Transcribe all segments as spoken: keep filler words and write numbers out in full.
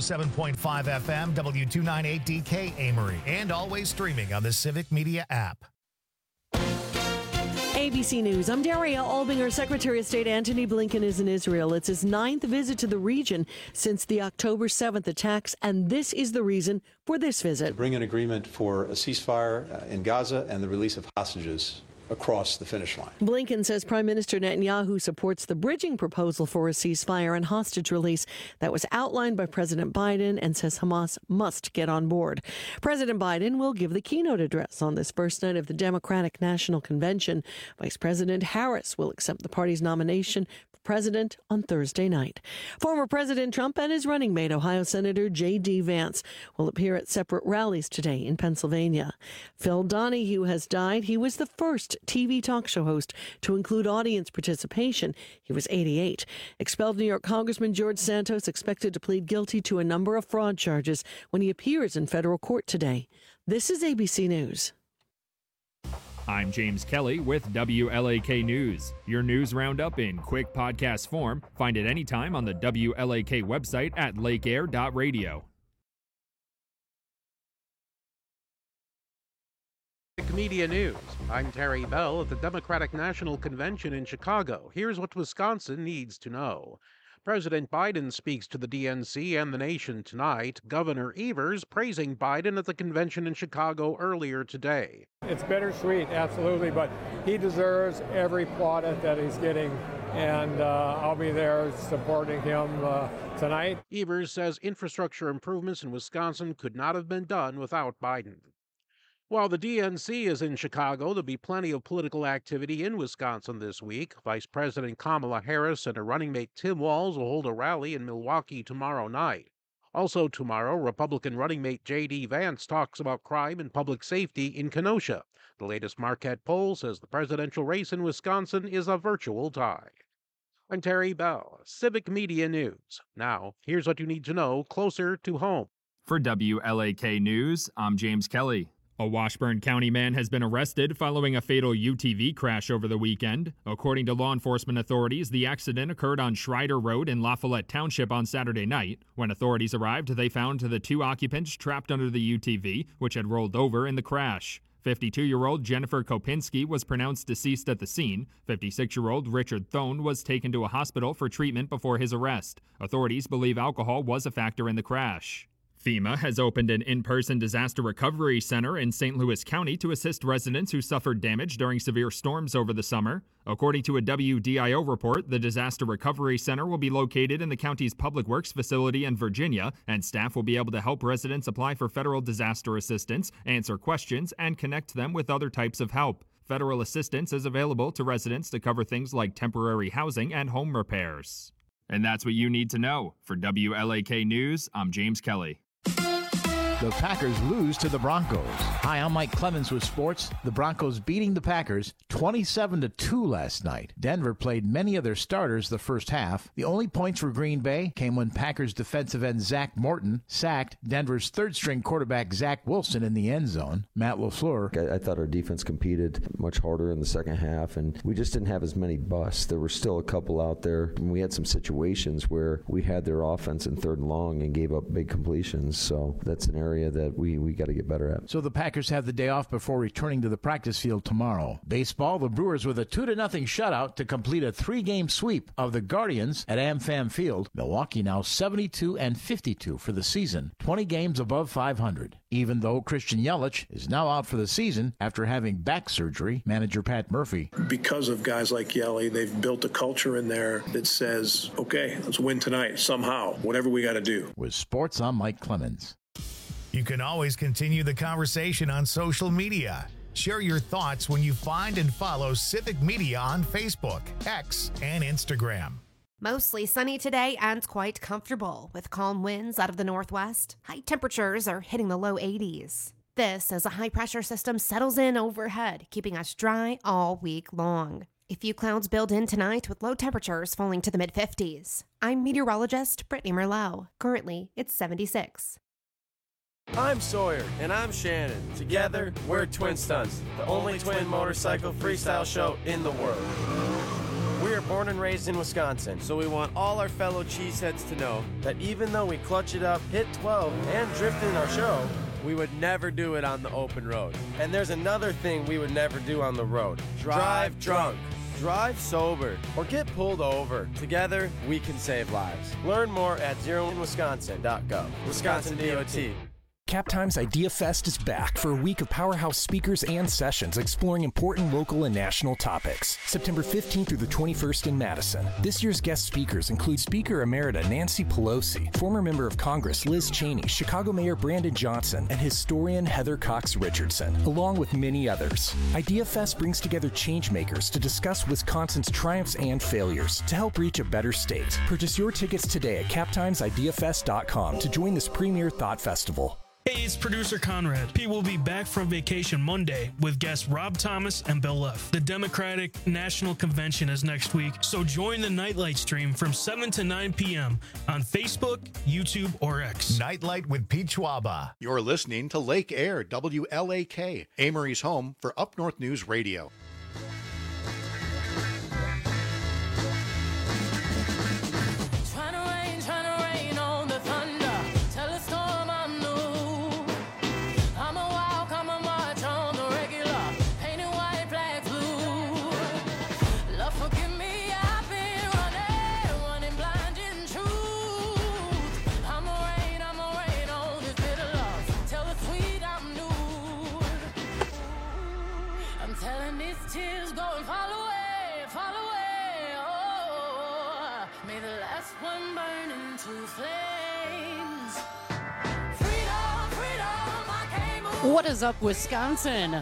seven point five F M, W two ninety-eight D K Amory, and always streaming on the Civic Media app. A B C News. I'm Daria Albinger. Secretary of State Antony Blinken is in Israel. It's his ninth visit to the region since the October seventh attacks, and this is the reason for this visit. To bring an agreement for a ceasefire in Gaza and the release of hostages across the finish line. Blinken says Prime Minister Netanyahu supports the bridging proposal for a ceasefire and hostage release that was outlined by President Biden and says Hamas must get on board. President Biden will give the keynote address on this first night of the Democratic National Convention. Vice President Harris will accept the party's nomination for president on Thursday night. Former President Trump and his running mate, Ohio Senator J D Vance, will appear at separate rallies today in Pennsylvania. Phil Donahue has died. He was the first T V talk show host to include audience participation. He was eighty-eight. Expelled New York Congressman George Santos expected to plead guilty to a number of fraud charges when he appears in federal court today. This is A B C News. I'm James Kelly with W L A K News. Your news roundup in quick podcast form. Find it anytime on the W L A K website at lake air dot radio. Media News. I'm Terry Bell at the Democratic National Convention in Chicago. Here's what Wisconsin needs to know. President Biden speaks to the D N C and the nation tonight. Governor Evers praising Biden at the convention in Chicago earlier today. It's bittersweet, absolutely, but he deserves every plaudit that he's getting, and uh, I'll be there supporting him uh, tonight. Evers says infrastructure improvements in Wisconsin could not have been done without Biden. While the D N C is in Chicago, there'll be plenty of political activity in Wisconsin this week. Vice President Kamala Harris and her running mate Tim Walz will hold a rally in Milwaukee tomorrow night. Also tomorrow, Republican running mate J D Vance talks about crime and public safety in Kenosha. The latest Marquette poll says the presidential race in Wisconsin is a virtual tie. I'm Terry Bell, Civic Media News. Now, here's what you need to know closer to home. For W L A K News, I'm James Kelly. A Washburn County man has been arrested following a fatal U T V crash over the weekend. According to law enforcement authorities, the accident occurred on Schreider Road in La Follette Township on Saturday night. When authorities arrived, they found the two occupants trapped under the U T V, which had rolled over in the crash. fifty-two-year-old Jennifer Kopinski was pronounced deceased at the scene. fifty-six-year-old Richard Thone was taken to a hospital for treatment before his arrest. Authorities believe alcohol was a factor in the crash. FEMA has opened an in-person disaster recovery center in Saint Louis County to assist residents who suffered damage during severe storms over the summer. According to a W D I O report, the disaster recovery center will be located in the county's public works facility in Virginia, and staff will be able to help residents apply for federal disaster assistance, answer questions, and connect them with other types of help. Federal assistance is available to residents to cover things like temporary housing and home repairs. And that's what you need to know. For W L A K News, I'm James Kelly. The Packers lose to the Broncos. Hi, I'm Mike Clemens with sports. The Broncos beating the Packers twenty-seven to two last night. Denver played many of their starters the first half. The only points for Green Bay came when Packers defensive end Zach Morton sacked Denver's third-string quarterback Zach Wilson in the end zone. Matt LaFleur. I, I thought our defense competed much harder in the second half, and we just didn't have as many busts. There were still a couple out there, and we had some situations where we had their offense in third and long and gave up big completions. So that's an area that we, we got to get better at. So the Packers have the day off before returning to the practice field tomorrow. Baseball, the Brewers with a two to nothing shutout to complete a three-game sweep of the Guardians at AmFam Field. Milwaukee now seventy-two and fifty-two for the season, twenty games above five hundred. Even though Christian Yelich is now out for the season after having back surgery, manager Pat Murphy. Because of guys like Yelly, they've built a culture in there that says, okay, let's win tonight somehow, whatever we got to do. With sports, I'm Mike Clemens. You can always continue the conversation on social media. Share your thoughts when you find and follow Civic Media on Facebook, X, and Instagram. Mostly sunny today and quite comfortable with calm winds out of the northwest. High temperatures are hitting the low eighties. This as a high-pressure system settles in overhead, keeping us dry all week long. A few clouds build in tonight with low temperatures falling to the mid-fifties. I'm meteorologist Brittany Merlot. Currently, it's seventy-six. I'm Sawyer, and I'm Shannon. Together, we're Twin Stunts, the only twin motorcycle freestyle show in the world. We're born and raised in Wisconsin, so we want all our fellow cheeseheads to know that even though we clutch it up, hit twelve, and drift in our show, we would never do it on the open road. And there's another thing we would never do on the road. Drive, Drive drunk. Drive sober or get pulled over. Together, we can save lives. Learn more at zero in wisconsin dot gov. Wisconsin D O T. CapTime's Idea Fest is back for a week of powerhouse speakers and sessions exploring important local and national topics. September fifteenth through the twenty-first in Madison. This year's guest speakers include Speaker Emerita Nancy Pelosi, former member of Congress Liz Cheney, Chicago Mayor Brandon Johnson, and historian Heather Cox Richardson, along with many others. Idea Fest brings together changemakers to discuss Wisconsin's triumphs and failures to help reach a better state. Purchase your tickets today at cap times idea fest dot com to join this premier thought festival. Hey, it's producer Conrad. Pete will be back from vacation Monday with guests Rob Thomas and Bill Leff. The Democratic National Convention is next week, so join the Nightlight stream from seven to nine p.m. on Facebook, YouTube, or X. Nightlight with Pete Schwaba. You're listening to Lake Air, W L A K, Amory's home for Up North News Radio. What is up, Wisconsin?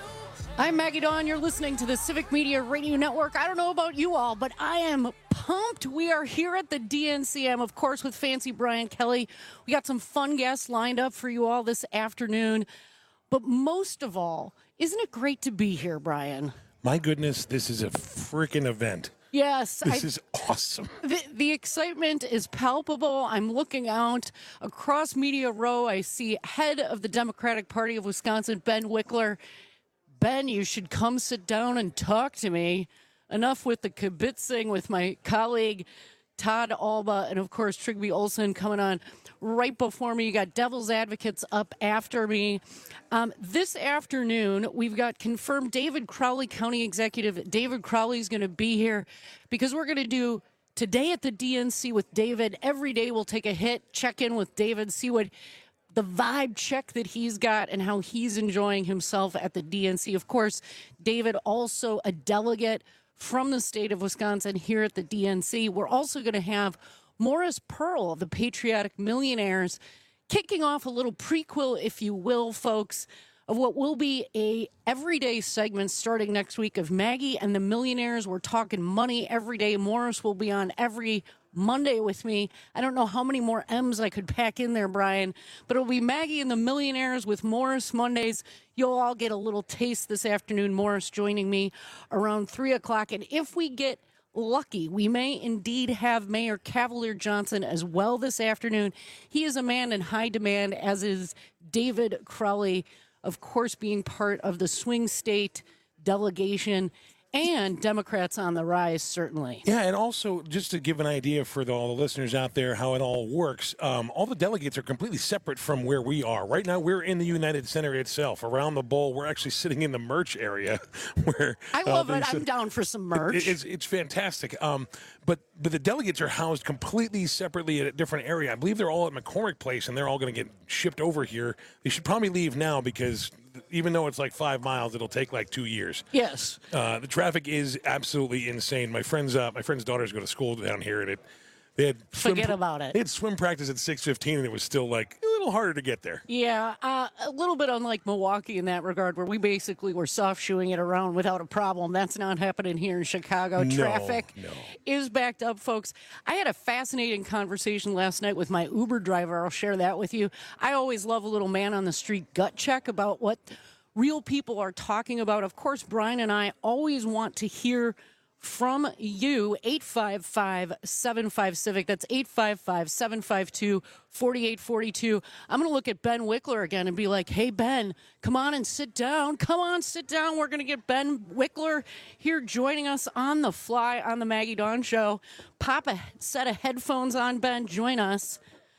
I'm Maggie Dawn. You're listening to the Civic Media Radio Network. I don't know about you all, but I am pumped. We are here at the D N C M, of course, with Fancy Brian Kelly. We got some fun guests lined up for you all this afternoon. But most of all, isn't it great to be here, Brian? My goodness, this is a freaking event. Yes. This I, is awesome. The, the excitement is palpable. I'm looking out across Media Row. I see head of the Democratic Party of Wisconsin, Ben Wickler. Ben, you should come sit down and talk to me. Enough with the kibitzing with my colleague, Todd Alba, and, of course, Trigby Olson coming on right before me. You got Devil's Advocates up after me. Um, this afternoon, we've got confirmed David Crowley, County Executive. David Crowley is going to be here because we're going to do Today at the D N C with David. Every day we'll take a hit, check in with David, see what the vibe check that he's got and how he's enjoying himself at the D N C. Of course, David also a delegate from the state of Wisconsin here at the D N C. We're also going to have Morris Pearl of the Patriotic Millionaires kicking off a little prequel, if you will, folks, of what will be a everyday segment starting next week of Maggie and the Millionaires. We're talking money every day. Morris will be on every Monday with me. I don't know how many more M's I could pack in there, Brian, but it'll be Maggie and the Millionaires with Morris Mondays. You'll all get a little taste this afternoon. Morris joining me around three o'clock. And if we get lucky, we may indeed have Mayor Cavalier Johnson as well this afternoon. He is a man in high demand, as is David Crowley, of course, being part of the swing state delegation. And Democrats on the rise, certainly. Yeah, and also, just to give an idea for the, all the listeners out there how it all works, um, all the delegates are completely separate from where we are. Right now, we're in the United Center itself. Around the bowl, we're actually sitting in the merch area. where I love uh, it. I'm down for some merch. It, it's, it's fantastic. Um, but, but the delegates are housed completely separately at a different area. I believe they're all at McCormick Place, and they're all going to get shipped over here. They should probably leave now because even though it's like five miles, it'll take like two years. Yes. Uh, the traffic is absolutely insane. My friend's uh, my friend's daughters go to school down here, and it they had swim, forget about it. They had swim practice at six fifteen, and it was still like a little harder to get there. Yeah, uh, a little bit unlike Milwaukee in that regard, where we basically were soft shoeing it around without a problem. That's not happening here in Chicago. No, Traffic no. is backed up, folks. I had a fascinating conversation last night with my Uber driver. I'll share that with you. I always love a little man on the street gut check about what real people are talking about. Of course, Brian and I always want to hear from you. Eight five five, seven five Civic. That's eight five five, seven five two, four eight four two. I'm going to look at Ben Wickler again and be like, hey, Ben, come on and sit down. Come on, sit down. We're going to get Ben Wickler here joining us on the fly on the Maggie Dawn Show. Pop a set of headphones on, Ben. Join us.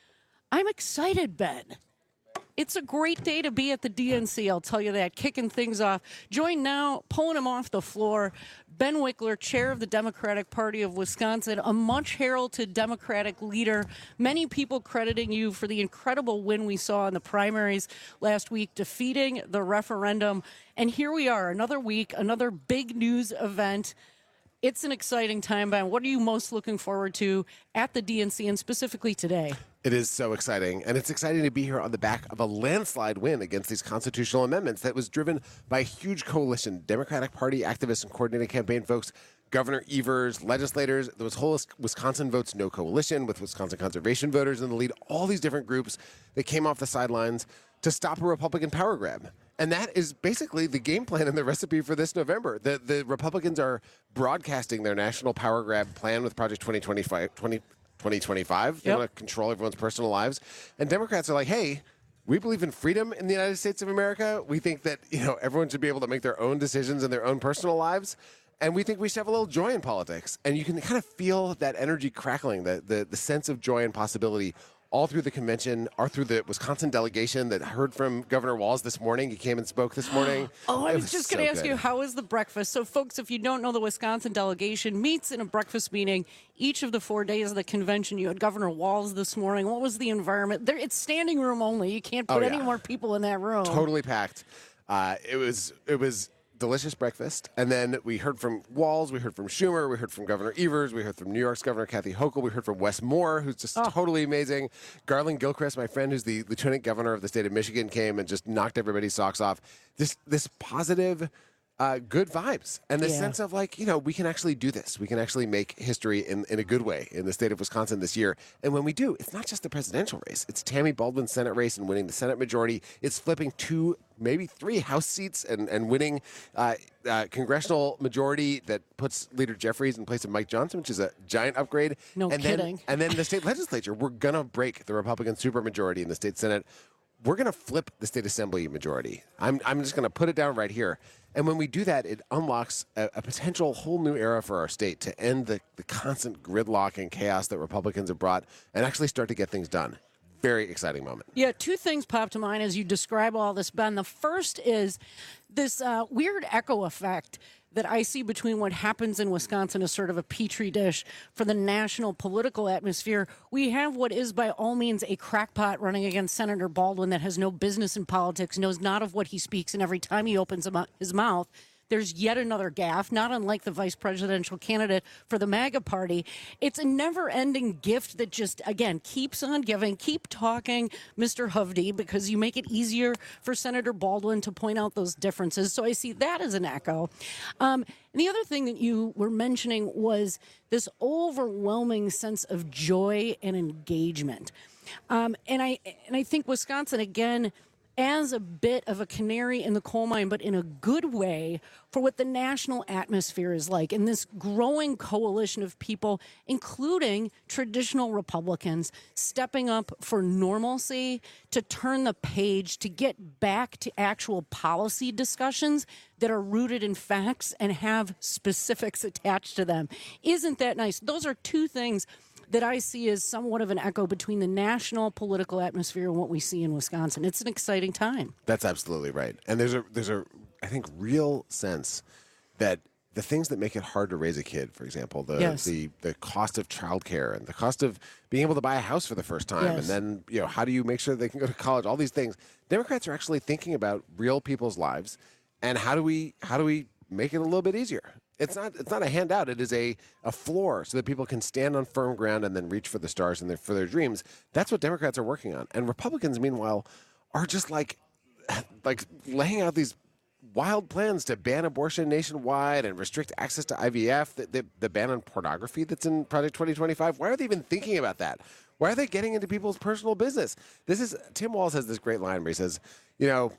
I'm excited, Ben. It's a great day to be at the D N C, I'll tell you that, kicking things off. Join now, pulling him off the floor, Ben Wickler, chair of the Democratic Party of Wisconsin, a much-heralded Democratic leader. Many people crediting you for the incredible win we saw in the primaries last week, defeating the referendum. And here we are, another week, another big news event. It's an exciting time, Ben. What are you most looking forward to at the D N C and specifically today? It is so exciting, and it's exciting to be here on the back of a landslide win against these constitutional amendments that was driven by a huge coalition, Democratic Party activists and coordinated campaign folks, Governor Evers, legislators. There was whole Wisconsin Votes No Coalition with Wisconsin conservation voters in the lead, all these different groups that came off the sidelines to stop a Republican power grab. And that is basically the game plan and the recipe for this November. The the Republicans are broadcasting their national power grab plan with Project twenty twenty-five. twenty, twenty twenty-five. They Yep. want to control everyone's personal lives. And Democrats are like, hey, we believe in freedom in the United States of America. We think that, you know, everyone should be able to make their own decisions in their own personal lives. And we think we should have a little joy in politics. And you can kind of feel that energy crackling, the the, the sense of joy and possibility all through the convention, or through the Wisconsin delegation that heard from Governor Walz this morning. He came and spoke this morning. Oh, I It was just going to so ask good. you, how was the breakfast? So, folks, if you don't know, the Wisconsin delegation meets in a breakfast meeting each of the four days of the convention. You had Governor Walz this morning. What was the environment? There, it's standing room only. You can't put Oh, any yeah. more people in that room. Totally packed. Uh, it was it was delicious breakfast. And then we heard from Walz, we heard from Schumer, we heard from Governor Evers, we heard from New York's Governor Kathy Hochul, we heard from Wes Moore, who's just totally amazing. Garland Gilchrist, my friend, who's the Lieutenant Governor of the state of Michigan, came and just knocked everybody's socks off. This this positive, uh, good vibes. And this Yeah. sense of like, you know, we can actually do this. We can actually make history in, in a good way in the state of Wisconsin this year. And when we do, it's not just the presidential race. It's Tammy Baldwin's Senate race and winning the Senate majority. It's flipping two, maybe three House seats and, and winning uh, uh, congressional majority that puts Leader Jeffries in place of Mike Johnson, which is a giant upgrade. No and kidding. Then, and then the state legislature, we're going to break the Republican supermajority in the state Senate. We're going to flip the state assembly majority. I'm, I'm just going to put it down right here. And when we do that, it unlocks a, a potential whole new era for our state to end the, the constant gridlock and chaos that Republicans have brought and actually start to get things done. Very exciting moment. Yeah, two things pop to mind as you describe all this, Ben. The first is this uh, weird echo effect that I see between what happens in Wisconsin as sort of a petri dish for the national political atmosphere. We have what is by all means a crackpot running against Senator Baldwin that has no business in politics, knows not of what he speaks, and every time he opens his mouth, there's yet another gaffe, not unlike the vice presidential candidate for the MAGA party. It's a never-ending gift that just, again, keeps on giving. Keep talking, Mister Hovde, because you make it easier for Senator Baldwin to point out those differences. So I see that as an echo. Um, and the other thing that you were mentioning was this overwhelming sense of joy and engagement. Um, and I and I think Wisconsin, again, as a bit of a canary in the coal mine, but in a good way, for what the national atmosphere is like. And this growing coalition of people, including traditional Republicans, stepping up for normalcy, to turn the page, to get back to actual policy discussions that are rooted in facts and have specifics attached to them. Isn't that nice? Those are two things that I see as somewhat of an echo between the national political atmosphere and what we see in Wisconsin. It's an exciting time. That's absolutely right. And there's a there's a I think real sense that the things that make it hard to raise a kid, for example, the Yes. the the cost of childcare and the cost of being able to buy a house for the first time, Yes. and then, you know, how do you make sure they can go to college? All these things. Democrats are actually thinking about real people's lives and how do we how do we make it a little bit easier? It's not it's not a handout. It is a, a floor so that people can stand on firm ground and then reach for the stars and their, for their dreams. That's what Democrats are working on. And Republicans, meanwhile, are just like like laying out these wild plans to ban abortion nationwide and restrict access to I V F, the, the, the ban on pornography that's in Project twenty twenty-five. Why are they even thinking about that? Why are they getting into people's personal business? This is Tim Walz has this great line where he says, you know,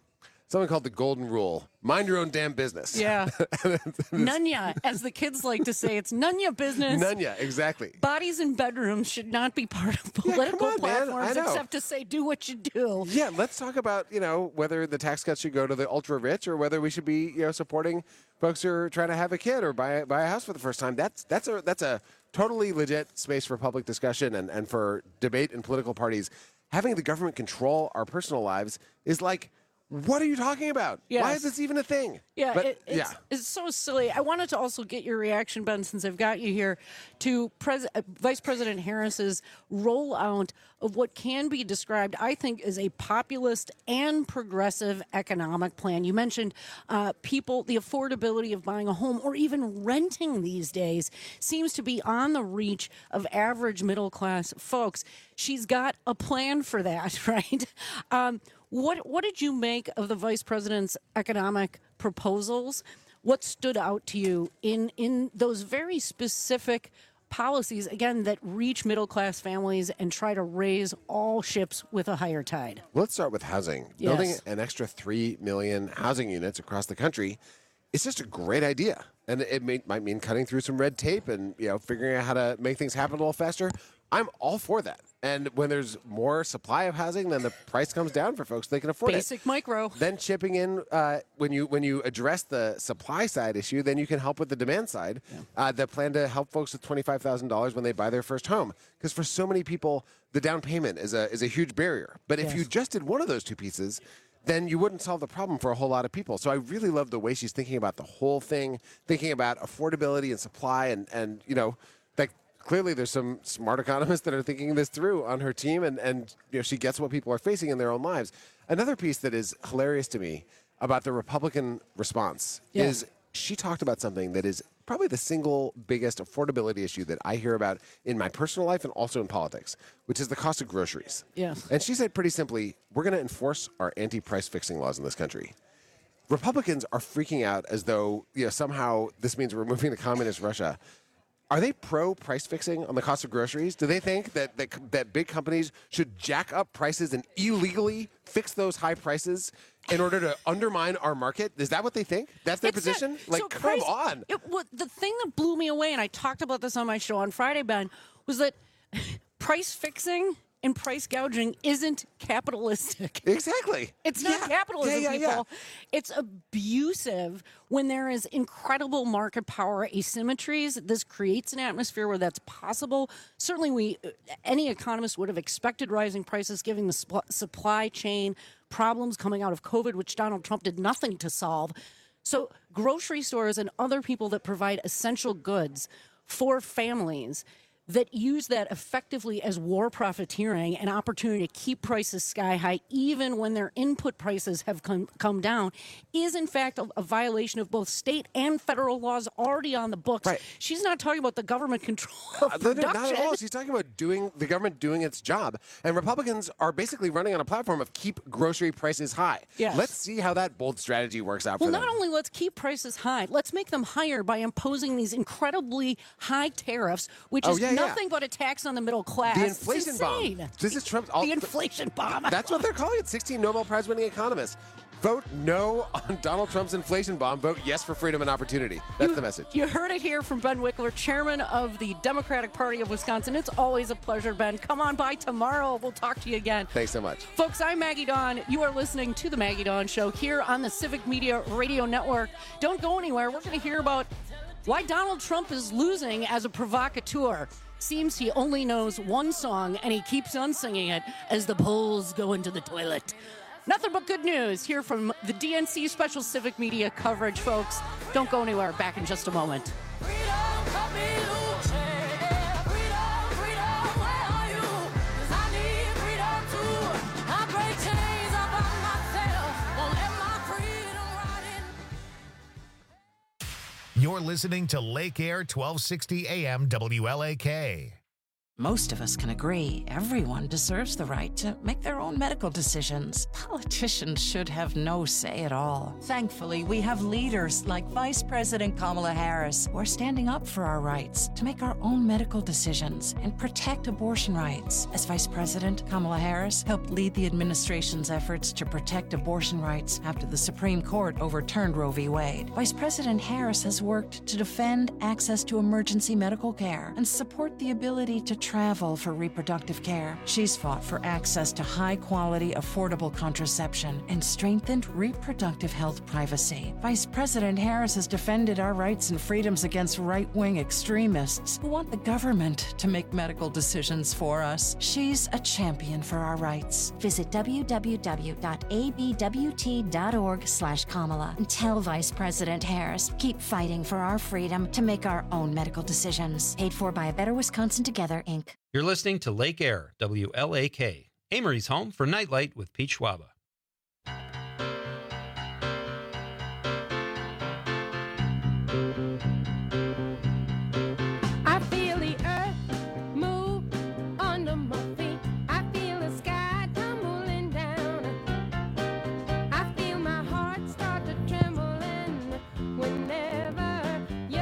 something called the Golden Rule: mind your own damn business. Yeah. Nunya, as the kids like to say, it's Nunya business. Nunya, exactly. Bodies in bedrooms should not be part of political yeah, on, platforms man. except to say do what you do. Yeah, let's talk about, you know, whether the tax cuts should go to the ultra rich or whether we should be, you know, supporting folks who are trying to have a kid or buy buy a house for the first time. That's that's a that's a totally legit space for public discussion and, and for debate in political parties. Having the government control our personal lives is like, what are you talking about? Yes. Why is this even a thing? Yeah, but, it, it's, yeah. it's so silly. I wanted to also get your reaction, Ben, since I've got you here, to Pres- uh, Vice President Harris's rollout of what can be described, I think, as a populist and progressive economic plan. You mentioned uh, people, the affordability of buying a home or even renting these days seems to be on the reach of average middle class folks. She's got a plan for that, right? Um, What what did you make of the vice president's economic proposals? What stood out to you in, in those very specific policies, again, that reach middle-class families and try to raise all ships with a higher tide? Let's start with housing. Yes. Building an extra three million housing units across the country is just a great idea. And it may, might mean cutting through some red tape and, you know, figuring out how to make things happen a little faster. I'm all for that. And when there's more supply of housing, then the price comes down for folks. They can afford Basic it. Basic micro. Then chipping in uh, when you when you address the supply side issue, then you can help with the demand side. Yeah. Uh, the plan to help folks with twenty-five thousand dollars when they buy their first home, because for so many people, the down payment is a is a huge barrier. But if Yes. you just did one of those two pieces, then you wouldn't solve the problem for a whole lot of people. So I really love the way she's thinking about the whole thing, thinking about affordability and supply, and and you know, like. Clearly, there's some smart economists that are thinking this through on her team, and, and you know, she gets what people are facing in their own lives. Another piece that is hilarious to me about the Republican response Yeah. is she talked about something that is probably the single biggest affordability issue that I hear about in my personal life and also in politics, which is the cost of groceries. Yeah. And she said pretty simply, we're going to enforce our anti-price fixing laws in this country. Republicans are freaking out as though, you know, somehow this means we're moving to communist Russia. Are they pro price fixing on the cost of groceries? Do they think that, that that big companies should jack up prices and illegally fix those high prices in order to undermine our market? Is that what they think? That's their It's position? not- like, so come price- on. It, what, the thing that blew me away, and I talked about this on my show on Friday, Ben, was that price fixing and price gouging isn't capitalistic. Exactly. It's not Yeah. capitalism, Yeah, yeah, yeah. people. It's abusive when there is incredible market power asymmetries. This creates an atmosphere where that's possible. Certainly, we any economist would have expected rising prices given the sp- supply chain problems coming out of COVID, which Donald Trump did nothing to solve. So grocery stores and other people that provide essential goods for families that use that effectively as war profiteering, an opportunity to keep prices sky high, even when their input prices have come, come down, is in fact a, a violation of both state and federal laws already on the books. Right. She's not talking about the government control of Uh, no, no, production. not at all. She's talking about doing the government doing its job. And Republicans are basically running on a platform of keep grocery prices high. Yes. Let's see how that bold strategy works out Well, for them. not only let's keep prices high, let's make them higher by imposing these incredibly high tariffs, which Oh, is yeah, yeah. nothing but a tax on the middle class. The It's inflation bomb. insane. This is Trump's. The inflation bomb. That's what they're calling it. sixteen Nobel Prize winning economists. Vote no on Donald Trump's inflation bomb. Vote yes for freedom and opportunity. That's the message. You heard it here from Ben Wickler, chairman of the Democratic Party of Wisconsin. It's always a pleasure, Ben. Come on by tomorrow. We'll talk to you again. Thanks so much. Folks, I'm Maggie Dawn. You are listening to The Maggie Dawn Show here on the Civic Media Radio Network. Don't go anywhere. We're going to hear about why Donald Trump is losing as a provocateur. Seems he only knows one song, and he keeps on singing it as the polls go into the toilet. Nothing but good news here from the D N C Special Civic Media coverage, folks. Don't go anywhere. Back in just a moment. You're listening to Lake Air twelve sixty A M W L A K. Most of us can agree everyone deserves the right to make their own medical decisions. Politicians should have no say at all. Thankfully, we have leaders like Vice President Kamala Harris who are standing up for our rights to make our own medical decisions and protect abortion rights. As Vice President, Kamala Harris helped lead the administration's efforts to protect abortion rights after the Supreme Court overturned Roe v. Wade. Vice President Harris has worked to defend access to emergency medical care and support the ability to travel for reproductive care. She's fought for access to high-quality, affordable contraception and strengthened reproductive health privacy. Vice President Harris has defended our rights and freedoms against right-wing extremists who want the government to make medical decisions for us. She's a champion for our rights. Visit w w w dot a b w t dot org slash Kamala and tell Vice President Harris, keep fighting for our freedom to make our own medical decisions. Paid for by A Better Wisconsin Together, Incorporated. You're listening to Lake Air, W L A K, Amory's home for Nightlight with Pete Schwaba. I feel the earth move under my feet. I feel the sky tumbling down. I feel my heart start to trembling whenever you're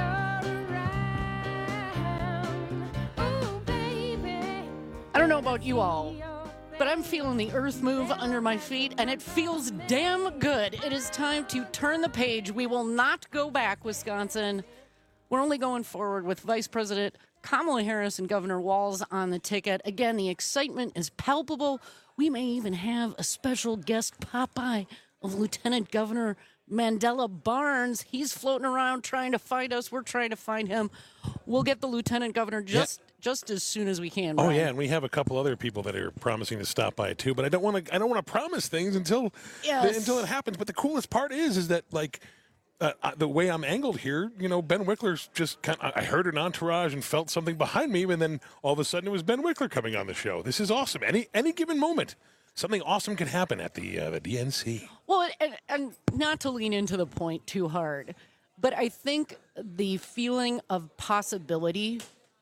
around. Ooh, baby. I don't know about you all, but I'm feeling the earth move under my feet, and it feels damn good. It is time to turn the page. We will not go back, Wisconsin. We're only going forward with Vice President Kamala Harris and Governor Walz on the ticket. Again, the excitement is palpable. We may even have a special guest pop by of Lieutenant Governor Mandela Barnes. He's floating around trying to find us. We're trying to find him. We'll get the Lieutenant Governor just yeah. just as soon as we can. Oh Brian. yeah, and we have a couple other people that are promising to stop by too. But I don't want to. I don't want to promise things until yes. until it happens. But the coolest part is, is that like. Uh, the way I'm angled here, you know, Ben Wickler's just kind of, I heard an entourage and felt something behind me, and then all of a sudden it was Ben Wickler coming on the show. This is awesome. Any any given moment, something awesome can happen at the uh, the D N C. Well, and, and not to lean into the point too hard, but I think the feeling of possibility,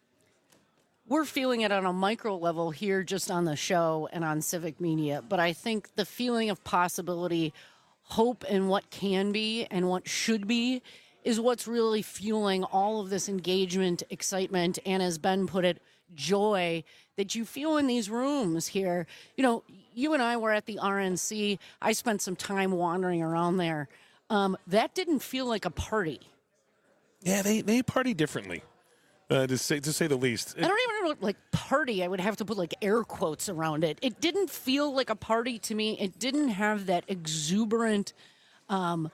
we're feeling it on a micro level here just on the show and on civic media, but I think the feeling of possibility, hope in what can be and what should be is what's really fueling all of this engagement, excitement, and as Ben put it, joy that you feel in these rooms here. You know, you and I were at the R N C. I spent some time wandering around there. Um, that didn't feel like a party. Yeah, they, they party differently, uh, to say to say the least. I don't even know, like, party. I would have to put, like, air quotes around it. It didn't feel like a party to me. It didn't have that exuberant um,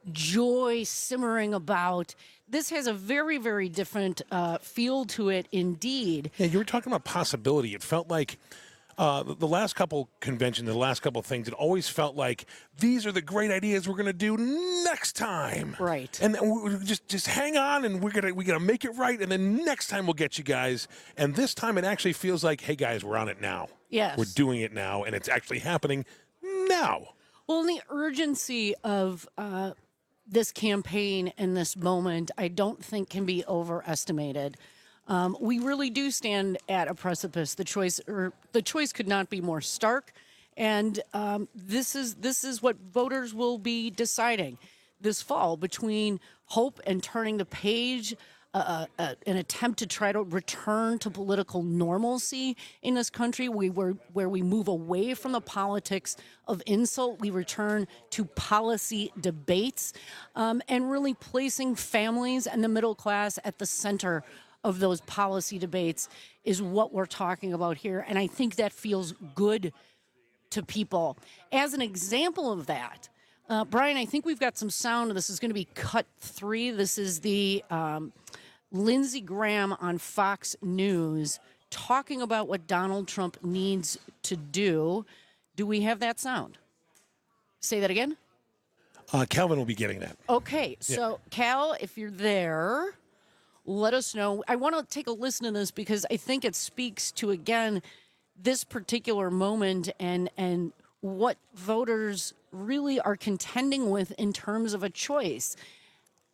joy simmering about. This has a very, very different uh, feel to it indeed. Yeah, you were talking about possibility. It felt like uh, the, the last couple conventions, the last couple things, it always felt like these are the great ideas we're going to do next time. Right. And then we just just hang on, and we're gonna we're gonna make it right, and then next time we'll get you guys. And this time it actually feels like, hey guys, we're on it now. Yes. We're doing it now, and it's actually happening now. Well, and the urgency of uh, this campaign and this moment, I don't think can be overestimated. Um, we really do stand at a precipice. The choice, or the choice, could not be more stark, and um, this is this is what voters will be deciding this fall between hope and turning the page. Uh, uh, an attempt to try to return to political normalcy in this country, we were where we move away from the politics of insult. We return to policy debates, um, and really placing families and the middle class at the center of those policy debates is what we're talking about here. And I think that feels good to people. As an example of that, Uh, Brian, I think we've got some sound. This is going to be cut three. This is the um, Lindsey Graham on Fox News talking about what Donald Trump needs to do. Do we have that sound? Say that again? Uh, Calvin will be getting that. Okay, so Yeah. Cal, if you're there, let us know. I want to take a listen to this because I think it speaks to, again, this particular moment and and what voters really are contending with in terms of a choice.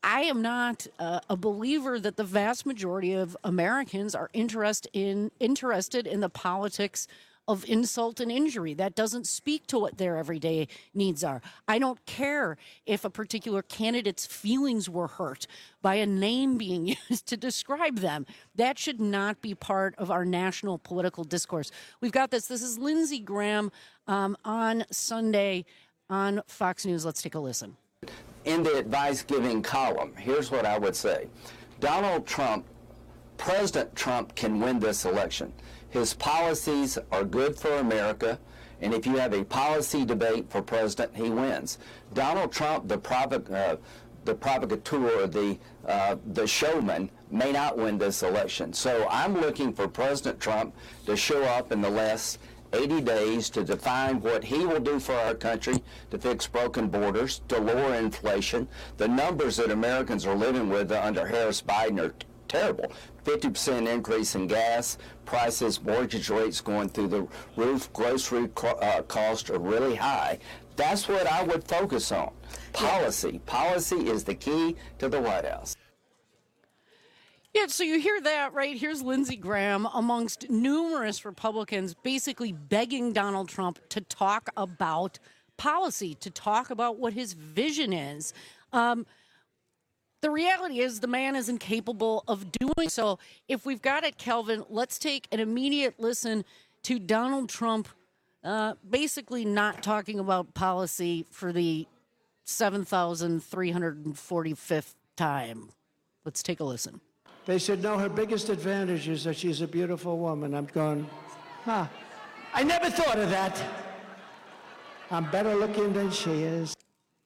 I am not uh, a believer that the vast majority of Americans are interest in interested in the politics of insult and injury. That doesn't speak to what their everyday needs are. I don't care if a particular candidate's feelings were hurt by a name being used to describe them. That should not be part of our national political discourse. We've got this. This is Lindsey Graham um, on Sunday on Fox News. Let's take a listen. In the advice-giving column, here's what I would say. Donald Trump, President Trump can win this election. His policies are good for America, and if you have a policy debate for president, he wins. Donald Trump, the provoc- uh, the provocateur, the uh, the showman, may not win this election. So I'm looking for President Trump to show up in the last eighty days to define what he will do for our country, to fix broken borders, to lower inflation. The numbers that Americans are living with under Harris Biden are t- terrible. fifty percent increase in gas prices, mortgage rates going through the roof, grocery co- uh, costs are really high. That's what I would focus on. Policy. Policy is the key to the White House. Yeah, so you hear that, right? Here's Lindsey Graham amongst numerous Republicans basically begging Donald Trump to talk about policy, to talk about what his vision is. Um, the reality is the man is incapable of doing so. If we've got it, Kelvin, let's take an immediate listen to Donald Trump uh, basically not talking about policy for the seven thousand three hundred forty-fifth time. Let's take a listen. They said, no, her biggest advantage is that she's a beautiful woman. I'm going, huh. I never thought of that. I'm better looking than she is.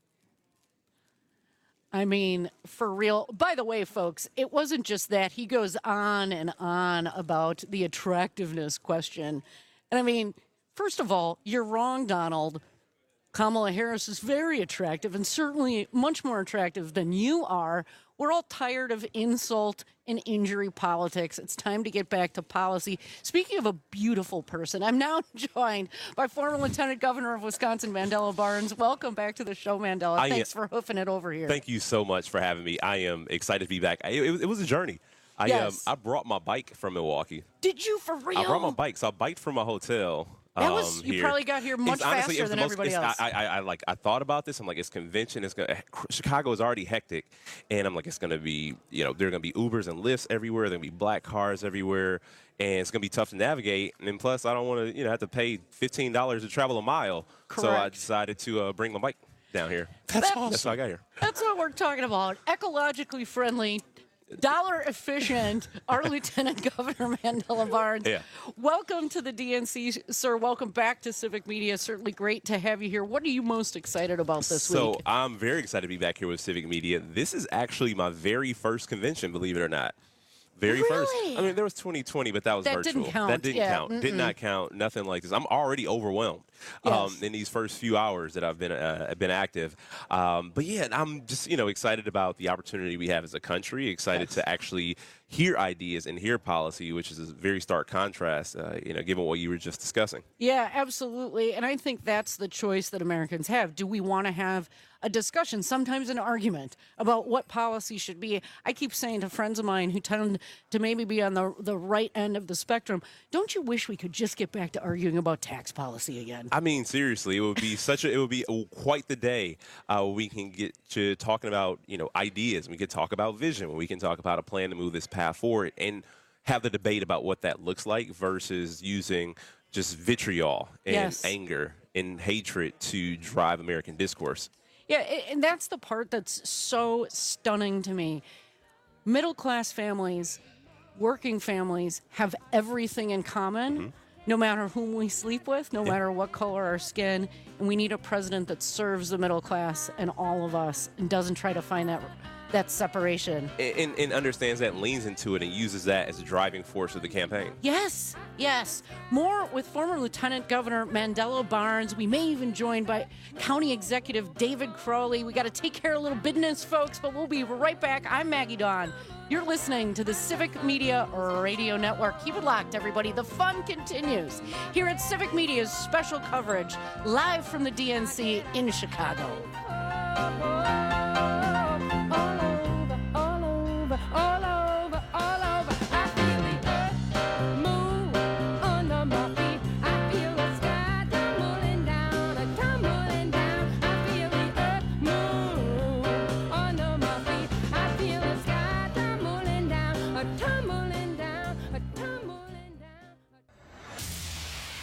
I mean, for real. By the way, folks, it wasn't just that. He goes on and on about the attractiveness question. And I mean, first of all, you're wrong, Donald. Kamala Harris is very attractive and certainly much more attractive than you are. We're all tired of insult and injury politics. It's time to get back to policy. Speaking of a beautiful person, I'm now joined by former Lieutenant Governor of Wisconsin, Mandela Barnes. Welcome back to the show, Mandela. I Thanks am, for hoofing it over here. Thank you so much for having me. I am excited to be back. It, it, it was a journey. I yes. um, I brought my bike from Milwaukee. Did you for real? I brought my bike, so I biked from my hotel. That was um, you here. probably got here much it's, honestly, faster than most, everybody else. I, I, I like I thought about this. I'm like, it's convention. It's gonna Chicago is already hectic, and I'm like, it's gonna be you know there are gonna be Ubers and Lyfts everywhere. There are gonna be black cars everywhere, and it's gonna be tough to navigate. And plus, I don't want to you know have to pay fifteen dollars to travel a mile. Correct. So I decided to uh, bring my bike down here. That's awesome. That's why I got here. That's what we're talking about. Ecologically friendly, dollar efficient, our Lieutenant Governor Mandela Barnes. Yeah. Welcome to the D N C, sir. Welcome back to Civic Media. Certainly great to have you here. What are you most excited about this so, week? So I'm very excited to be back here with Civic Media. This is actually my very first convention, believe it or not. Very really? first. I mean, there was twenty twenty, but that was that virtual. Didn't count. That didn't yeah. count. Mm-mm. Did not count. Nothing like this. I'm already overwhelmed yes. um, in these first few hours that I've been uh, been active. Um, but yeah, I'm just you know excited about the opportunity we have as a country. Excited yes. to actually hear ideas and hear policy, which is a very stark contrast. Uh, you know, given what you were just discussing. Yeah, absolutely. And I think that's the choice that Americans have. Do we want to have a discussion, sometimes an argument about what policy should be? I keep saying to friends of mine who tend to maybe be on the the right end of the spectrum, don't you wish we could just get back to arguing about tax policy again? I mean, seriously, it would be such a, it would be quite the day uh, we can get to talking about, you know, ideas. We could talk about vision. We can talk about a plan to move this path forward and have the debate about what that looks like versus using just vitriol and yes. anger and hatred to drive American discourse. Yeah, and that's the part that's so stunning to me. Middle-class families, working families have everything in common, mm-hmm. no matter whom we sleep with, no yeah. matter what color our skin. And we need a president that serves the middle class and all of us and doesn't try to find that that separation. And, and understands that, leans into it, and uses that as a driving force of the campaign. Yes, yes. More with former Lieutenant Governor Mandela Barnes. We may even join by County Executive David Crowley. We got to take care of a little business, folks, but we'll be right back. I'm Maggie Dawn. You're listening to the Civic Media Radio Network. Keep it locked, everybody. The fun continues here at Civic Media's special coverage, live from the D N C in Chicago. Oh, oh, oh.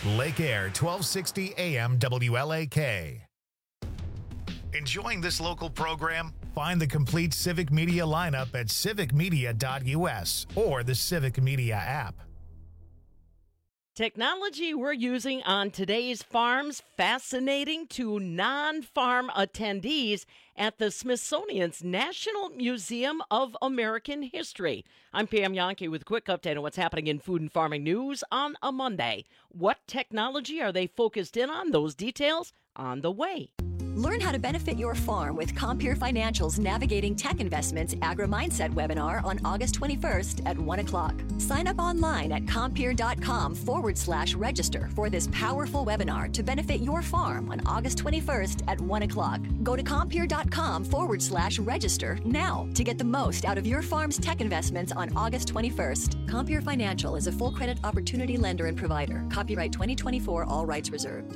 Lake Air, twelve sixty A M W L A K. Enjoying this local program? Find the complete Civic Media lineup at civic media dot U S or the Civic Media app. Technology we're using on today's farms fascinating to non-farm attendees at the Smithsonian's National Museum of American History. I'm Pam Yankee with a quick update on what's happening in food and farming news on a Monday. What technology are they focused in on? Those details on the way. Learn how to benefit your farm with Compeer Financial's Navigating Tech Investments Agri-Mindset webinar on August twenty-first at one o'clock. Sign up online at compeer.com forward slash register for this powerful webinar to benefit your farm on August twenty-first at one o'clock. Go to compeer.com forward slash register now to get the most out of your farm's tech investments on August twenty-first. Compeer Financial is a full credit opportunity lender and provider. Copyright twenty twenty-four, all rights reserved.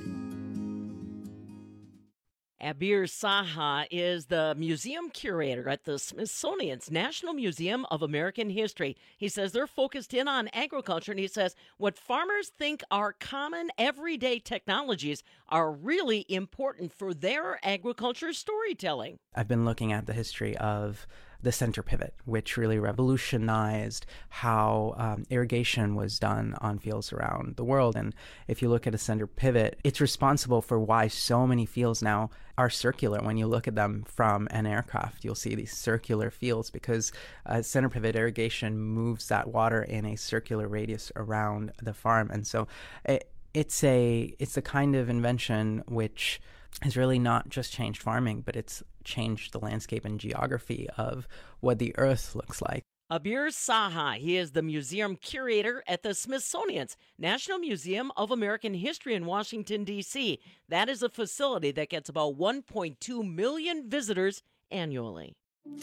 Abir Saha is the museum curator at the Smithsonian's National Museum of American History. He says they're focused in on agriculture, and he says what farmers think are common everyday technologies are really important for their agriculture storytelling. I've been looking at the history of the center pivot, which really revolutionized how um, irrigation was done on fields around the world. And if you look at a center pivot, it's responsible for why so many fields now are circular. When you look at them from an aircraft, you'll see these circular fields because uh, center pivot irrigation moves that water in a circular radius around the farm. And so it, it's a it's a kind of invention which has really not just changed farming, but it's changed the landscape and geography of what the earth looks like. Abir Saha, he is the museum curator at the Smithsonian's National Museum of American History in Washington, D C. That is a facility that gets about one point two million visitors annually.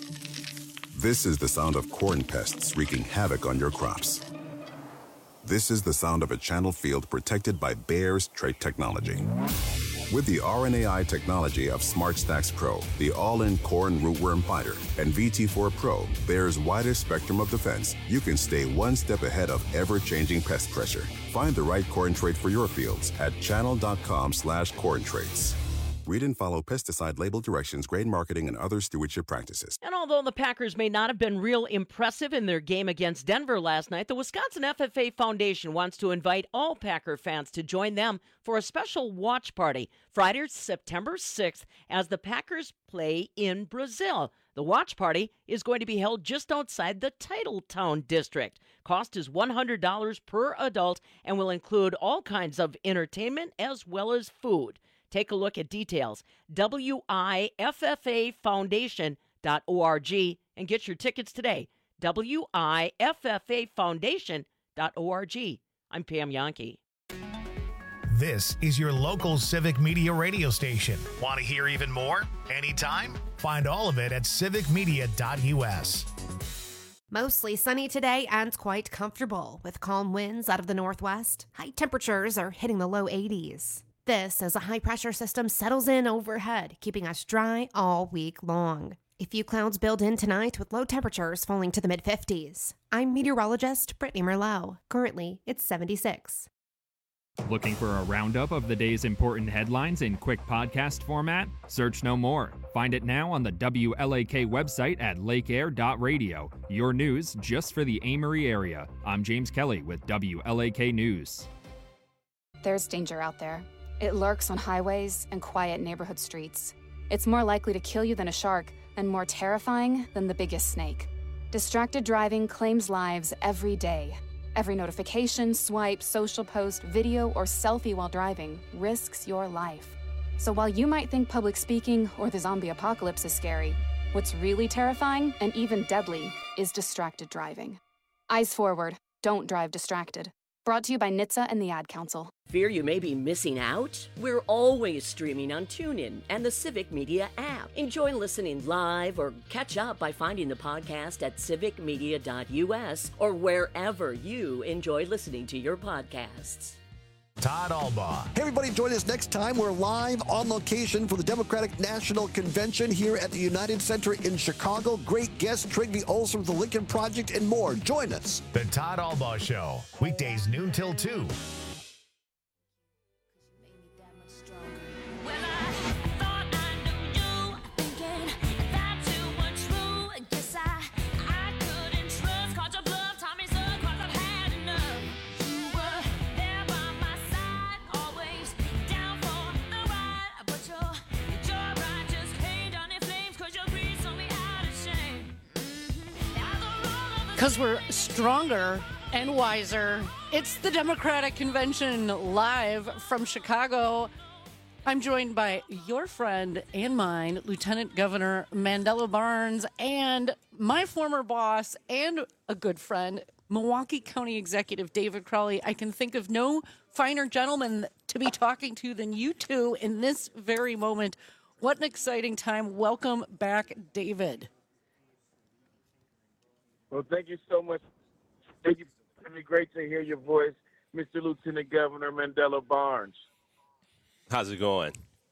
This is the sound of corn pests wreaking havoc on your crops. This is the sound of a channel field protected by Bayer's trait technology. With the R N A I technology of SmartStax Pro, the all-in corn rootworm fighter, and V T four Pro, Bayer's widest spectrum of defense, you can stay one step ahead of ever-changing pest pressure. Find the right corn trait for your fields at channel.com slash corn traits. Read and follow pesticide label directions, grain marketing, and other stewardship practices. And although the Packers may not have been real impressive in their game against Denver last night, the Wisconsin F F A Foundation wants to invite all Packer fans to join them for a special watch party Friday, September sixth, as the Packers play in Brazil. The watch party is going to be held just outside the Titletown district. Cost is one hundred dollars per adult and will include all kinds of entertainment as well as food. Take a look at details, W I F F A foundation dot org, and get your tickets today, W I F F A foundation dot org. I'm Pam Yankee. This is your local Civic Media radio station. Want to hear even more? Anytime? Find all of it at civic media dot U S. Mostly sunny today and quite comfortable with calm winds out of the northwest. High temperatures are hitting the low eighties. This as a high-pressure system settles in overhead, keeping us dry all week long. A few clouds build in tonight with low temperatures falling to the mid-fifties. I'm meteorologist Brittany Merlot. Currently, it's seventy-six. Looking for a roundup of the day's important headlines in quick podcast format? Search no more. Find it now on the W L A K website at lake air dot radio. Your news just for the Amory area. I'm James Kelly with W L A K News. There's danger out there. It lurks on highways and quiet neighborhood streets. It's more likely to kill you than a shark, and more terrifying than the biggest snake. Distracted driving claims lives every day. Every notification, swipe, social post, video, or selfie while driving risks your life. So while you might think public speaking or the zombie apocalypse is scary, what's really terrifying and even deadly is distracted driving. Eyes forward, don't drive distracted. Brought to you by N H T S A and the Ad Council. Fear you may be missing out? We're always streaming on TuneIn and the Civic Media app. Enjoy listening live or catch up by finding the podcast at civic media dot U S or wherever you enjoy listening to your podcasts. Todd Albaugh. Hey, everybody, join us next time. We're live on location for the Democratic National Convention here at the United Center in Chicago. Great guests, Trygve Olsen of the Lincoln Project, and more. Join us. The Todd Albaugh Show, weekdays noon till two. Because we're stronger and wiser. It's the Democratic Convention live from Chicago. I'm joined by your friend and mine, Lieutenant Governor Mandela Barnes, and my former boss and a good friend, Milwaukee County Executive David Crowley. I can think of no finer gentleman to be talking to than you two in this very moment. What an exciting time. Welcome back, David. Well, thank you so much. Thank you. It's been great to hear your voice, Mister Lieutenant Governor Mandela Barnes. How's it going?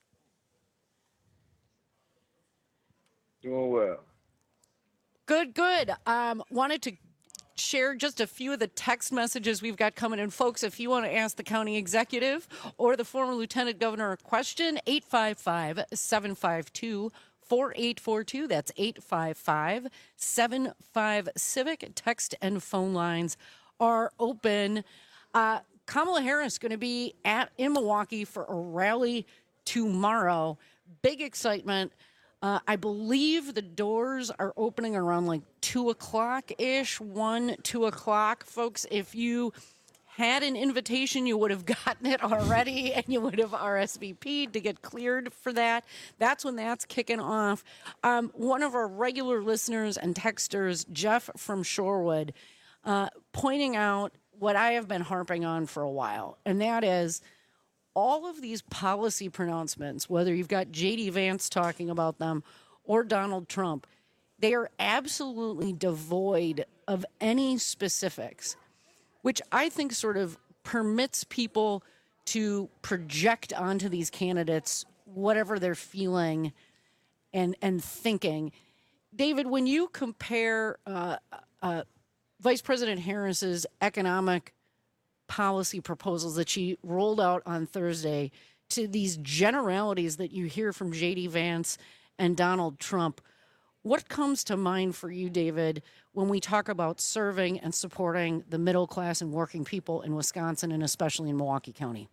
Doing well. Good, good. Um, wanted to share just a few of the text messages we've got coming in. Folks, if you want to ask the county executive or the former lieutenant governor a question, eight five five, seven five two, four eight four two. That's eight five five, seven five, civic. Text and phone lines are open. Uh, Kamala Harris going to be at in Milwaukee for a rally tomorrow. Big excitement. Uh, I believe the doors are opening around like two o'clock ish, one, two o'clock. Folks, if you had an invitation, you would have gotten it already and you would have R S V P'd to get cleared for that. That's when that's kicking off. Um, one of our regular listeners and texters, Jeff from Shorewood, uh, pointing out what I have been harping on for a while, and that is all of these policy pronouncements, whether you've got J D Vance talking about them or Donald Trump, they are absolutely devoid of any specifics, which I think sort of permits people to project onto these candidates whatever they're feeling and and thinking. David, when you compare uh, uh, Vice President Harris's economic policy proposals that she rolled out on Thursday to these generalities that you hear from J D Vance and Donald Trump, what comes to mind for you, David, when we talk about serving and supporting the middle class and working people in Wisconsin and especially in Milwaukee County?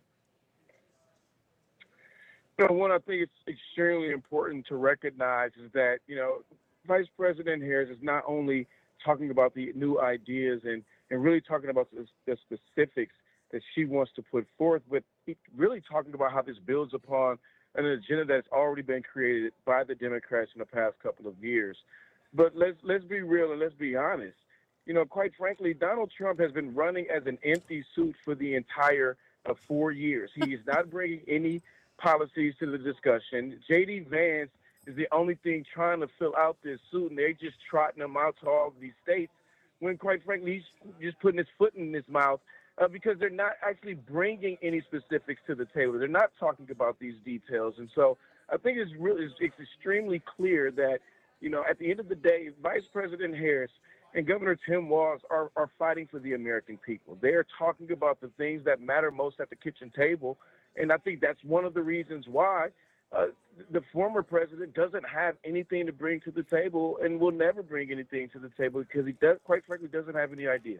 You know, one, I think it's extremely important to recognize is that, you know, Vice President Harris is not only talking about the new ideas and, and really talking about the, the specifics that she wants to put forth, but really talking about how this builds upon an agenda that's already been created by the Democrats in the past couple of years. But let's let's be real and let's be honest. You know, quite frankly, Donald Trump has been running as an empty suit for the entire uh, four years. He is not bringing any policies to the discussion. J D Vance is the only thing trying to fill out this suit, and they're just trotting him out to all of these states when, quite frankly, he's just putting his foot in his mouth uh, because they're not actually bringing any specifics to the table. They're not talking about these details. And so I think it's really it's, it's extremely clear that, you know, at the end of the day, Vice President Harris and Governor Tim Walz are, are fighting for the American people. They are talking about the things that matter most at the kitchen table. And I think that's one of the reasons why uh, the former president doesn't have anything to bring to the table and will never bring anything to the table because he does, quite frankly, doesn't have any ideas.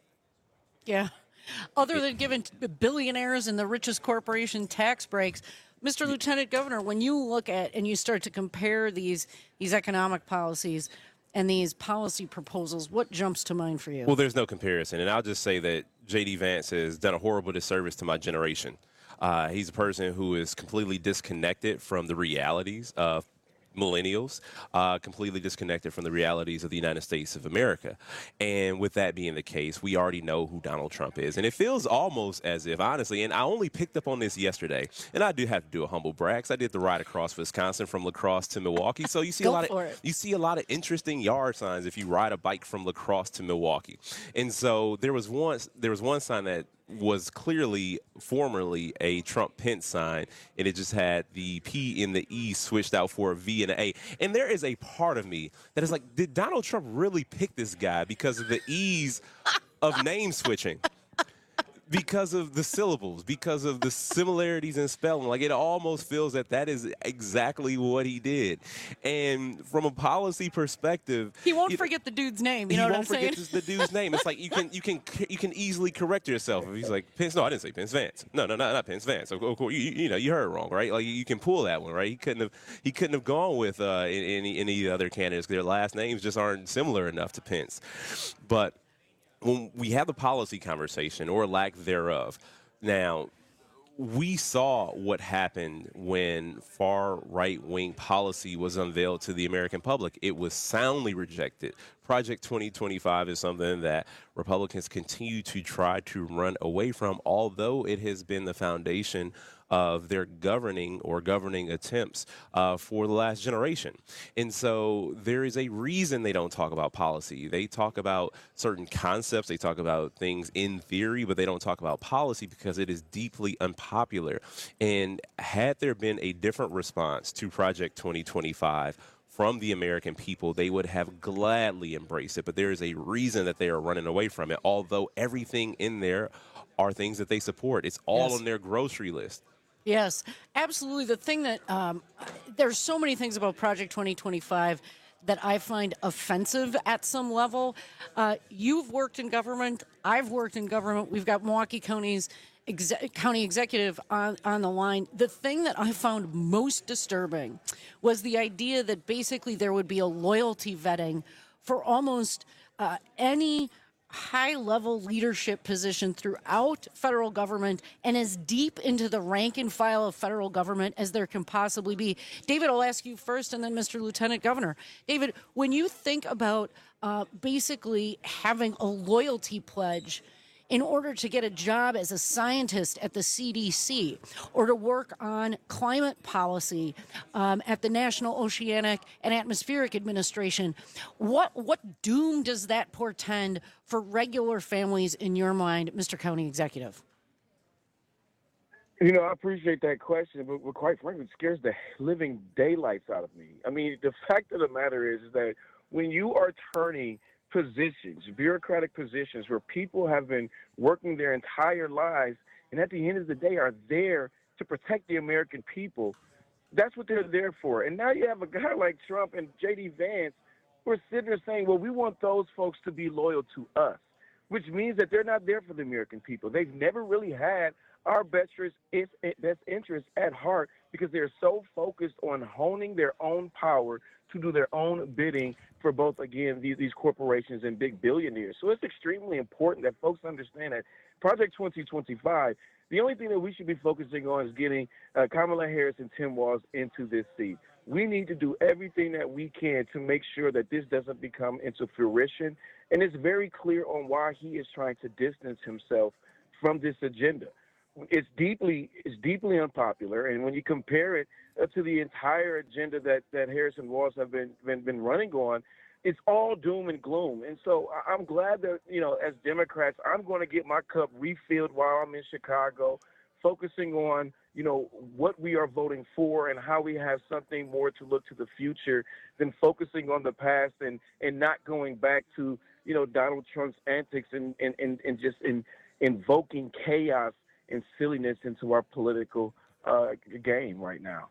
Yeah. Other than giving billionaires and the richest corporation tax breaks, Mister Lieutenant Governor, when you look at and you start to compare these these economic policies and these policy proposals, what jumps to mind for you? Well, there's no comparison. And I'll just say that J D Vance has done a horrible disservice to my generation. Uh, he's a person who is completely disconnected from the realities of millennials, uh, completely disconnected from the realities of the United States of America. And with that being the case, we already know who Donald Trump is. And it feels almost as if, honestly, and I only picked up on this yesterday, and I do have to do a humble brag. I did the ride across Wisconsin from La Crosse to Milwaukee. So you see a lot of it. you see a lot of interesting yard signs if you ride a bike from La Crosse to Milwaukee. And so there was one there was one sign that was clearly formerly a Trump-Pence sign, and it just had the P and the E switched out for a V and an A. And there is a part of me that is like, did Donald Trump really pick this guy because of the ease of name switching? because of the syllables, because of the similarities in spelling. Like, it almost feels that that is exactly what he did. And from a policy perspective, He won't you, forget the dude's name. You he know what won't I'm saying? forget the dude's name. It's like you can you can you can easily correct yourself. If he's like Pence, no, I didn't say Pence Vance. No, no, no, not Pence Vance. Of course, you, you know, you heard it wrong, right? Like, you can pull that one, right? He couldn't have he couldn't have gone with uh, any any other candidates because their last names just aren't similar enough to Pence. But when we have the policy conversation, or lack thereof, now, we saw what happened when far right-wing policy was unveiled to the American public. It was soundly rejected. Project twenty twenty-five is something that Republicans continue to try to run away from, although it has been the foundation of their governing or governing attempts uh, for the last generation. And so there is a reason they don't talk about policy. They talk about certain concepts, they talk about things in theory, but they don't talk about policy because it is deeply unpopular. And had there been a different response to Project twenty twenty-five from the American people, they would have gladly embraced it. But there is a reason that they are running away from it, although everything in there are things that they support. It's all Yes. on their grocery list. Yes, absolutely. The thing that um, there's so many things about Project twenty twenty-five that I find offensive at some level. Uh, you've worked in government. I've worked in government. We've got Milwaukee County's exe- county executive on, on the line. The thing that I found most disturbing was the idea that basically there would be a loyalty vetting for almost uh, any high-level leadership position throughout federal government and as deep into the rank and file of federal government as there can possibly be. David, I'll ask you first, and then Mister Lieutenant Governor. David, when you think about uh, basically having a loyalty pledge in order to get a job as a scientist at the C D C or to work on climate policy um, at the National Oceanic and Atmospheric Administration, what what doom does that portend for regular families in your mind, Mister County Executive? You know, I appreciate that question, but, but quite frankly, it scares the living daylights out of me. I mean, the fact of the matter is, is that when you are turning positions, bureaucratic positions where people have been working their entire lives and at the end of the day are there to protect the American people, that's what they're there for. And now you have a guy like Trump and J D Vance who are sitting there saying, well, we want those folks to be loyal to us, which means that they're not there for the American people. They've never really had our best interest at heart because they're so focused on honing their own power to do their own bidding for both, again, these, these corporations and big billionaires. So it's extremely important that folks understand that Project twenty twenty-five, the only thing that we should be focusing on is getting uh, Kamala Harris and Tim Walz into this seat. We need to do everything that we can to make sure that this doesn't become into fruition. And it's very clear on why he is trying to distance himself from this agenda. It's deeply it's deeply unpopular, and when you compare it uh, to the entire agenda that, that Harris and Walz have been, been been running on, it's all doom and gloom. And so I'm glad that, you know, as Democrats, I'm going to get my cup refilled while I'm in Chicago, focusing on, you know, what we are voting for and how we have something more to look to the future than focusing on the past and, and not going back to, you know, Donald Trump's antics and, and, and, and just in, invoking chaos and silliness into our political uh, game right now.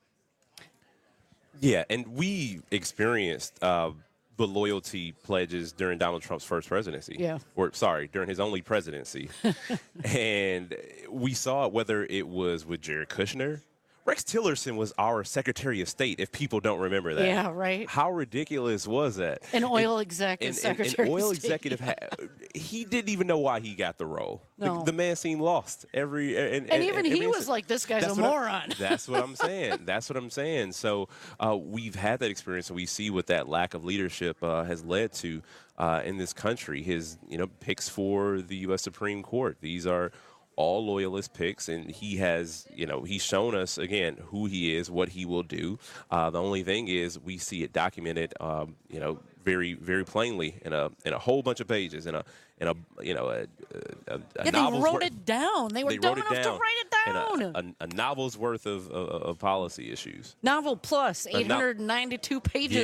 Yeah, and we experienced uh, the loyalty pledges during Donald Trump's first presidency. Yeah. Or, sorry, during his only presidency. And we saw it, whether it was with Jared Kushner. Rex Tillerson was our Secretary of State, if people don't remember that. Yeah, right. How ridiculous was that? An oil exec and, as and, Secretary an oil of State. executive, ha- he didn't even know why he got the role. No. The, the man seemed lost. every And, And even he every was instant. like, this guy's That's a what I- moron. that's what I'm saying. That's what I'm saying. So uh, we've had that experience, and we see what that lack of leadership uh, has led to uh, in this country. His, you know, picks for the U S Supreme Court. These are all loyalist picks, and he has, you know, he's shown us again who he is, what he will do. Uh, the only thing is, we see it documented, um, you know, very, very plainly in a in a whole bunch of pages, in a in a you know a, a, a Yeah, they novel's wrote worth- it down. They were they dumb wrote it enough to down. write it down. in a, a, a novel's worth of, of, of policy issues. Novel plus, A no- eight hundred ninety-two pages. Yeah.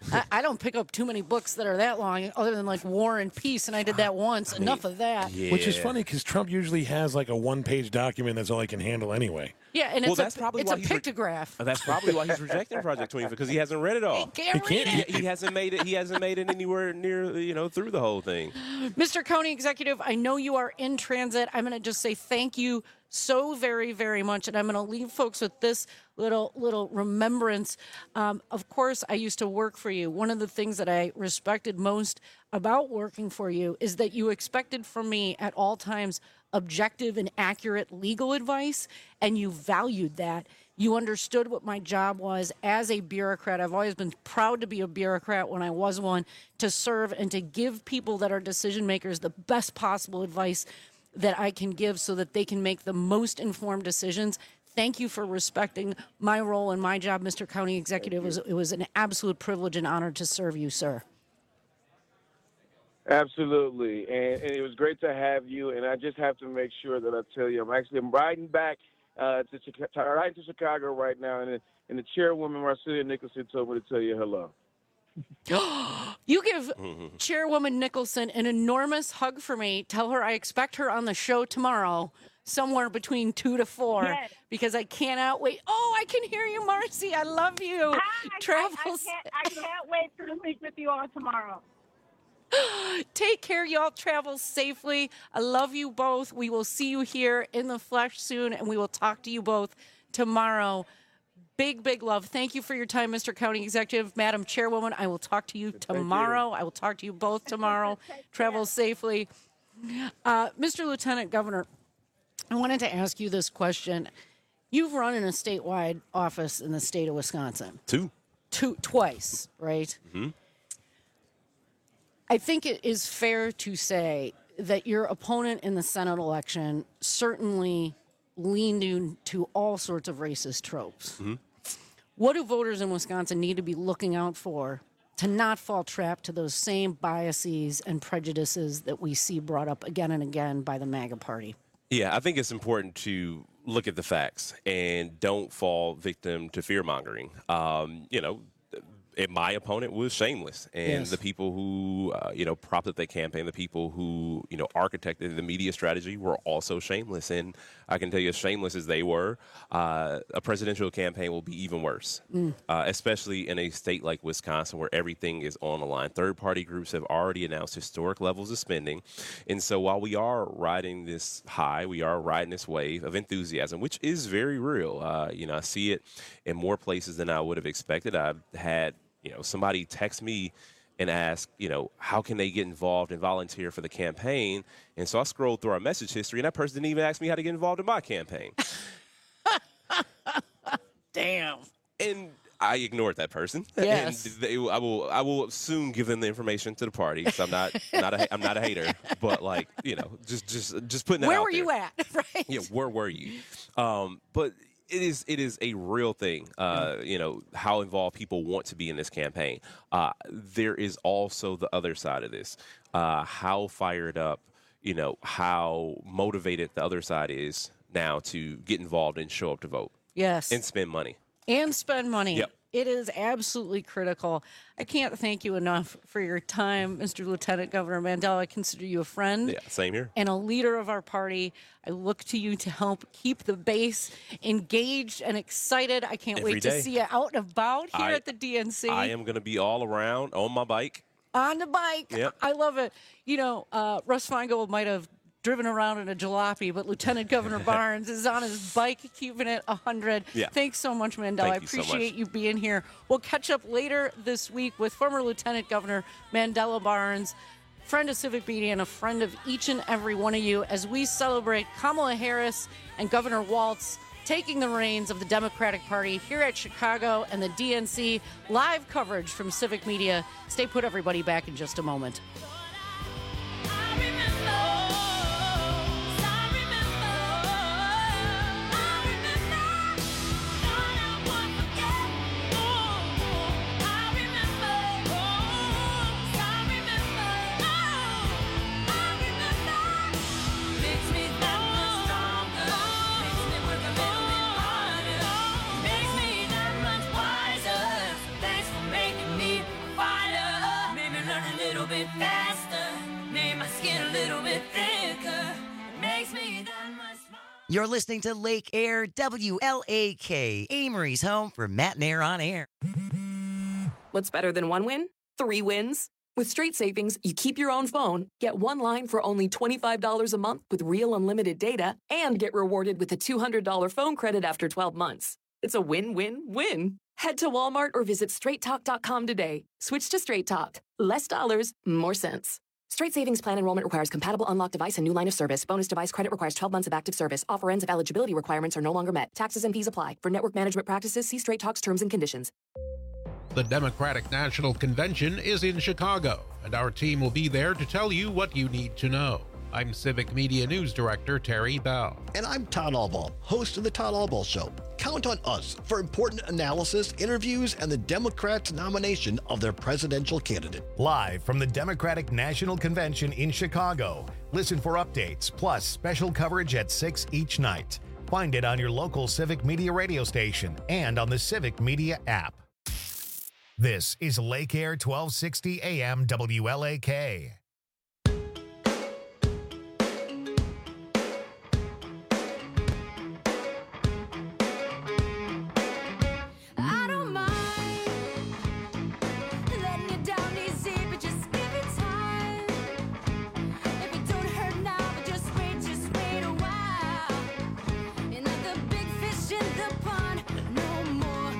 I, I don't pick up too many books that are that long, other than like War and Peace, and I did that once. Enough of that. Yeah. Which is funny because Trump usually has like a one-page document that's all he can handle anyway. Yeah, and Well, it's that's a, probably it's why a he's re- pictograph. That's probably why he's rejecting Project twenty-four because he hasn't read it all. He can't read it. He, he hasn't made it. He hasn't made it anywhere near you know through the whole thing. Mister County Executive, I know you are in transit. I'm going to just say thank you so very, very much, and I'm going to leave folks with this little little remembrance. Um, of course, I used to work for you. One of the things that I respected most about working for you is that you expected from me at all times objective and accurate legal advice, and you valued that. You understood what my job was as a bureaucrat. I've always been proud to be a bureaucrat when I was one, to serve and to give people that are decision makers the best possible advice that I can give so that they can make the most informed decisions. Thank you for respecting my role and my job, Mister County Executive. It was, it was an absolute privilege and honor to serve you, sir. Absolutely, and, and it was great to have you. And I just have to make sure that I tell you, I'm actually I'm riding back uh, to Chicago, riding to Chicago right now, and, and the chairwoman Marcia Nicholson told me to tell you hello. You give Chairwoman Nicholson an enormous hug for me. Tell her I expect her on the show tomorrow, somewhere between two to four, Yes. because I cannot wait. Oh, I can hear you, Marcy. I love you. Hi, Travels. I, I, can't, I can't wait to speak with you all tomorrow. Take care, y'all. Travel safely. I love you both. We will see you here in the flesh soon, and we will talk to you both tomorrow. Big, big love. Thank you for your time, Mister County Executive. Madam Chairwoman, I will talk to you tomorrow. I will talk to you both tomorrow. Travel safely. Uh, Mister Lieutenant Governor, I wanted to ask you this question. You've run in a statewide office in the state of Wisconsin. Two. Two, twice, right? Mm-hmm. I think it is fair to say that your opponent in the Senate election certainly leaned into all sorts of racist tropes. Mm-hmm. What do voters in Wisconsin need to be looking out for to not fall trap to those same biases and prejudices that we see brought up again and again by the MAGA party? Yeah, I think it's important to look at the facts and don't fall victim to fear mongering. Um, you know, and my opponent was shameless, and Yes. the people who uh, you know propped up the campaign, the people who you know architected the media strategy, were also shameless. And I can tell you, as shameless as they were, uh, a presidential campaign will be even worse, Mm. uh, especially in a state like Wisconsin where everything is on the line. Third-party groups have already announced historic levels of spending, and so while we are riding this high, we are riding this wave of enthusiasm, which is very real. Uh, you know, I see it in more places than I would have expected. I've had you know, somebody text me and ask, you know, how can they get involved and volunteer for the campaign? And so I scrolled through our message history, and that person didn't even ask me how to get involved in my campaign. Damn. And I ignored that person. Yes. And they, I will, I will soon give them the information to the party. So I'm not, not a, I'm not a hater, but like, you know, just, just, just putting that Where out were there. you at? Right. Yeah, where were you? Um, but it is it is a real thing, uh, you know, how involved people want to be in this campaign. Uh, there is also the other side of this, uh, how fired up, you know, how motivated the other side is now to get involved and show up to vote. Yes. And spend money. And spend money. Yep. It is absolutely critical. I can't thank you enough for your time, Mister Lieutenant Governor Mandel. I consider you a friend. Yeah, same here. And a leader of our party. I look to you to help keep the base engaged and excited. I can't Every wait day. to see you out and about here I- at the D N C. I am going to be all around on my bike. On the bike. Yep. I love it. You know, uh, Russ Feingold might have driven around in a jalopy, but Lieutenant Governor Barnes is on his bike, keeping it one hundred. Yeah. Thanks so much, Mandel. Thank I you so much. appreciate you being here. We'll catch up later this week with former Lieutenant Governor Mandela Barnes, friend of Civic Media and a friend of each and every one of you, as we celebrate Kamala Harris and Governor Walz taking the reins of the Democratic Party here at Chicago and the D N C. Live coverage from Civic Media. Stay put, everybody. Back in just a moment. You're listening to Lake Air W L A K, Amory's home for Matt and Air on Air. What's better than one win? Three wins. With Straight Savings, you keep your own phone, get one line for only twenty-five dollars a month with real unlimited data, and get rewarded with a two hundred dollars phone credit after twelve months. It's a win-win-win. Head to Walmart or visit straight talk dot com today. Switch to Straight Talk. Less dollars, more sense. Straight Savings Plan enrollment requires compatible unlocked device and new line of service. Bonus device credit requires twelve months of active service. Offer ends if eligibility requirements are no longer met. Taxes and fees apply. For network management practices, see Straight Talk's terms and conditions. The Democratic National Convention is in Chicago, and our team will be there to tell you what you need to know. I'm Civic Media News Director Terry Bell. And I'm Todd Albaugh, host of The Todd Albaugh Show. Count on us for important analysis, interviews, and the Democrats' nomination of their presidential candidate. Live from the Democratic National Convention in Chicago. Listen for updates, plus special coverage at six each night. Find it on your local Civic Media radio station and on the Civic Media app. This is Lake Air twelve sixty A M W L A K. I don't mind letting you down easy, but just give it time. If it don't hurt now, but just wait, just wait a while. You're not the big fish in the pond no more.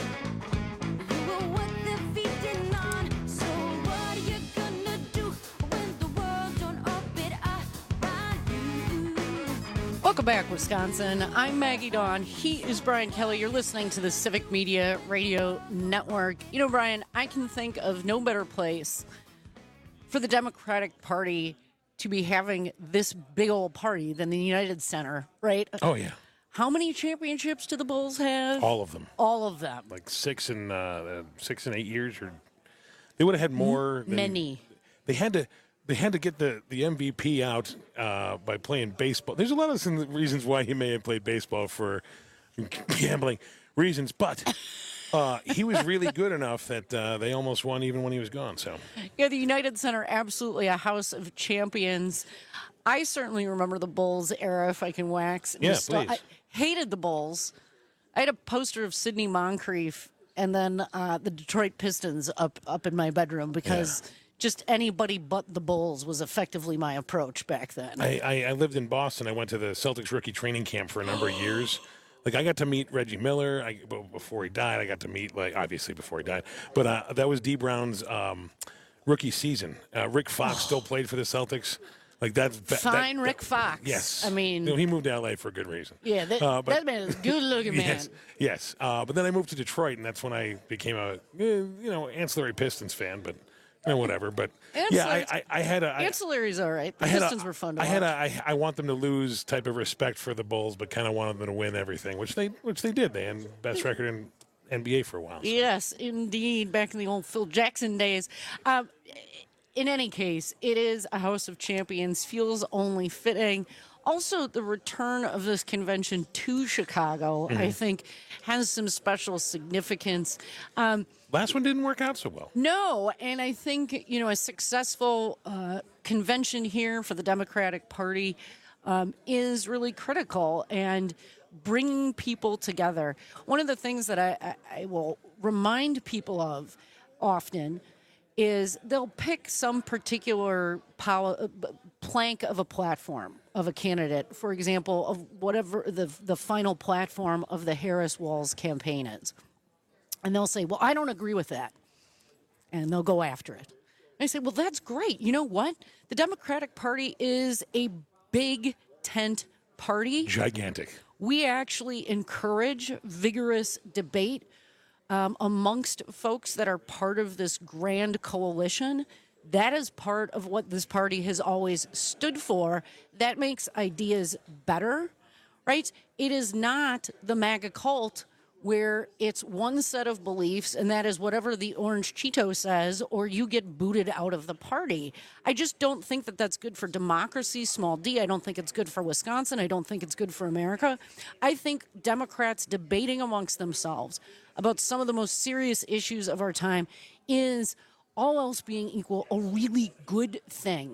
You were what they're feeding on. So what are you gonna do when the world don't orbit around you? Welcome back, Wisconsin. I'm Maggie Dawn. He is Brian Kelly. You're listening to the Civic Media Radio Network. You know, Brian, I can think of no better place for the Democratic Party to be having this big old party than the United Center, right? Oh, yeah. How many championships do the Bulls have? All of them. All of them. Like six and uh, six and eight years, or they would have had more. Than, Many. They had to. They had to get the, the M V P out uh, by playing baseball. There's a lot of reasons why he may have played baseball for gambling reasons, but uh, he was really good enough that uh, they almost won even when he was gone. So Yeah, the United Center, absolutely a house of champions. I certainly remember the Bulls era, if I can wax. Yeah, nostal- please. I hated the Bulls. I had a poster of Sidney Moncrief and then uh, the Detroit Pistons up, up in my bedroom because just anybody but the Bulls was effectively my approach back then. I, I, I lived in Boston. I went to the Celtics rookie training camp for a number of years. Like, I got to meet Reggie Miller I, before he died. I got to meet, like, obviously before he died. But uh, that was D. Brown's um, rookie season. Uh, Rick Fox still played for the Celtics. Like, that's that, Fine that, Rick that, Fox. Yes. I mean, you know, he moved to L A for a good reason. yeah, that, Uh, but- that man is a good-looking man. Yes, yes. Uh, but then I moved to Detroit, and that's when I became a, eh, you know, ancillary Pistons fan. But you know, whatever. But yeah, I, I, I had a I, Ancillary's all right. The I had Pistons a, were fun to I watch. had a, I, I want them to lose type of respect for the Bulls, but kind of wanted them to win everything, which they which they did. They had best record in N B A for a while. So. Yes, indeed. Back in the old Phil Jackson days. Um, in any case, it is a house of champions. Feels only fitting. Also, the return of this convention to Chicago, Mhm. I think, has some special significance. Um, Last one didn't work out so well. no, and I think, you know, a successful uh, convention here for the Democratic Party um, is really critical and bringing people together. One of the things that I, I, I will remind people of often is they'll pick some particular poli- uh, b- plank of a platform of a candidate, for example, of whatever the the final platform of the Harris-Walz campaign is. And they'll say, well, I don't agree with that. And they'll go after it. And I say, well, that's great. You know what? The Democratic Party is a big tent party. Gigantic. We actually encourage vigorous debate um, amongst folks that are part of this grand coalition. That is part of what this party has always stood for. That makes ideas better, right? It is not the MAGA cult where it's one set of beliefs and that is whatever the orange Cheeto says, or you get booted out of the party. I just don't think that that's good for democracy, small d. I don't think it's good for Wisconsin. I don't think it's good for America. I think Democrats debating amongst themselves about some of the most serious issues of our time is, all else being equal, a really good thing.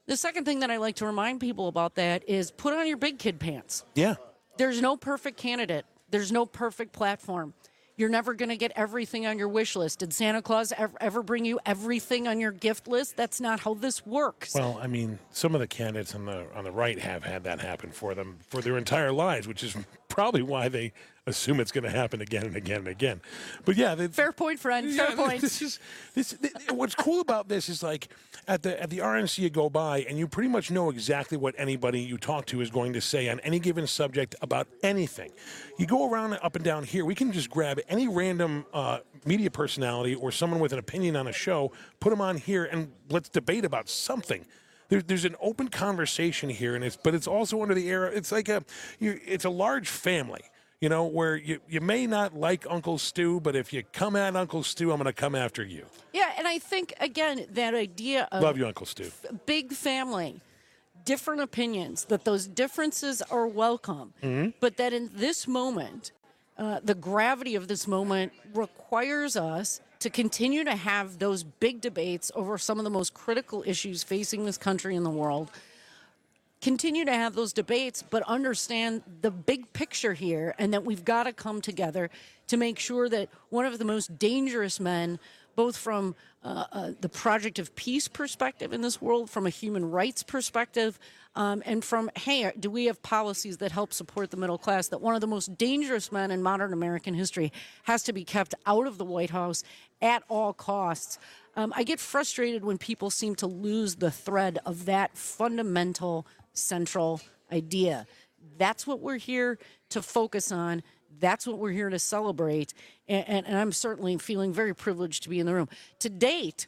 The second thing that I like to remind people about that is put on your big kid pants. Yeah. There's no perfect candidate. There's no perfect platform. You're never going to get everything on your wish list. Did Santa Claus ever, ever bring you everything on your gift list? That's not how this works. Well, I mean, some of the candidates on the on the right have had that happen for them for their entire lives, which is probably why they assume it's going to happen again and again and again. But yeah, they, fair point, friend. Fair yeah, point. This is this. this what's cool about this is like at the at the R N C you go by and you pretty much know exactly what anybody you talk to is going to say on any given subject about anything. You go around up and down here, we can just grab any random uh, media personality or someone with an opinion on a show, put them on here, and let's debate about something. There, there's an open conversation here, and it's but it's also under the era. It's like a, you, it's a large family, you know, where you, you may not like Uncle Stu, but if you come at Uncle Stu, I'm going to come after you. Yeah, and I think again that idea of love you, Uncle Stu. F- big family, different opinions, that those differences are welcome, mm-hmm. but that in this moment, uh, the gravity of this moment requires us to continue to have those big debates over some of the most critical issues facing this country and the world. Continue to have those debates, but understand the big picture here, and that we've got to come together to make sure that one of the most dangerous men, both from uh, uh, the project of peace perspective in this world, from a human rights perspective, um, and from, hey, do we have policies that help support the middle class, that one of the most dangerous men in modern American history has to be kept out of the White House at all costs. Um, I get frustrated when people seem to lose the thread of that fundamental central idea. That's what we're here to focus on. That's what we're here to celebrate. And, and, and I'm certainly feeling very privileged to be in the room. To date,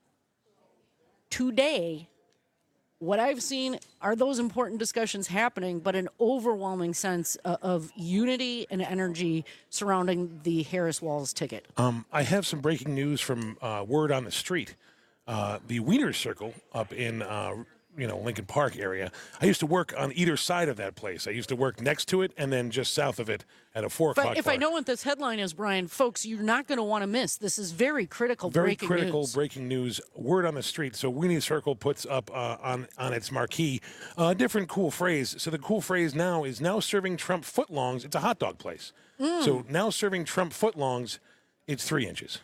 today, what I've seen are those important discussions happening, but an overwhelming sense of, of unity and energy surrounding the Harris-Walz ticket. Um, I have some breaking news from uh, Word on the Street. Uh, the Wiener Circle up in uh, you know, Lincoln Park area. I used to work on either side of that place. I used to work next to it and then just south of it at a four If, o'clock I, if bar. I know what this headline is, Brian, folks, you're not going to want to miss. This is very critical Very breaking critical news. breaking news. Word on the Street. So Weenie Circle puts up uh, on, on its marquee a uh, different cool phrase. So the cool phrase now is now serving Trump footlongs. It's a hot dog place. Mm. So now serving Trump footlongs, it's three inches.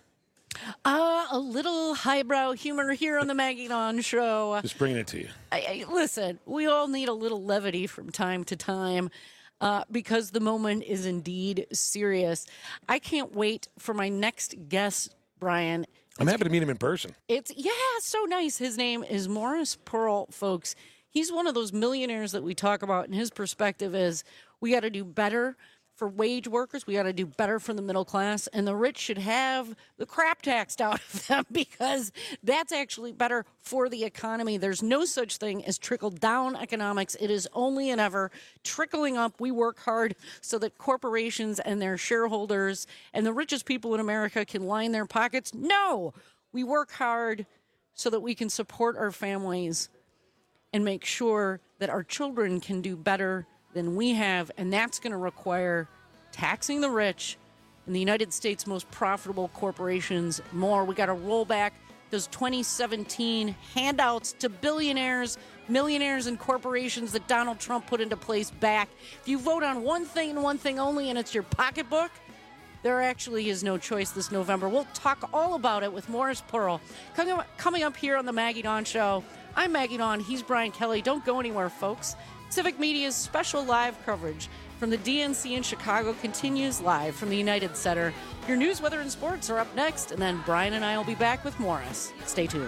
Uh, a little highbrow humor here on the Maggie Dawn Show. Just bringing it to you. I, I, listen, we all need a little levity from time to time uh, because the moment is indeed serious. I can't wait for my next guest, Brian. I'm happy to meet him in person. It's, yeah, so nice. His name is Morris Pearl, folks. He's one of those millionaires that we talk about, and his perspective is we got to do better for wage workers. We got to do better for the middle class, and the rich should have the crap taxed out of them because that's actually better for the economy. There's no such thing as trickle-down economics. It is only and ever trickling up. We work hard so that corporations and their shareholders and the richest people in America can line their pockets. No, we work hard so that we can support our families and make sure that our children can do better than we have, and that's going to require taxing the rich and the United States' most profitable corporations more. We got to roll back those twenty seventeen handouts to billionaires, millionaires, and corporations that Donald Trump put into place back. If you vote on one thing and one thing only, and it's your pocketbook, there actually is no choice this November. We'll talk all about it with Morris Pearl. Coming up, coming up here on the Maggie Dawn Show. I'm Maggie Dawn. He's Brian Kelly. Don't go anywhere, folks. Civic Media's special live coverage from the D N C in Chicago continues live from the United Center. Your news, weather, and sports are up next, and then Brian and I will be back with Morris. Stay tuned.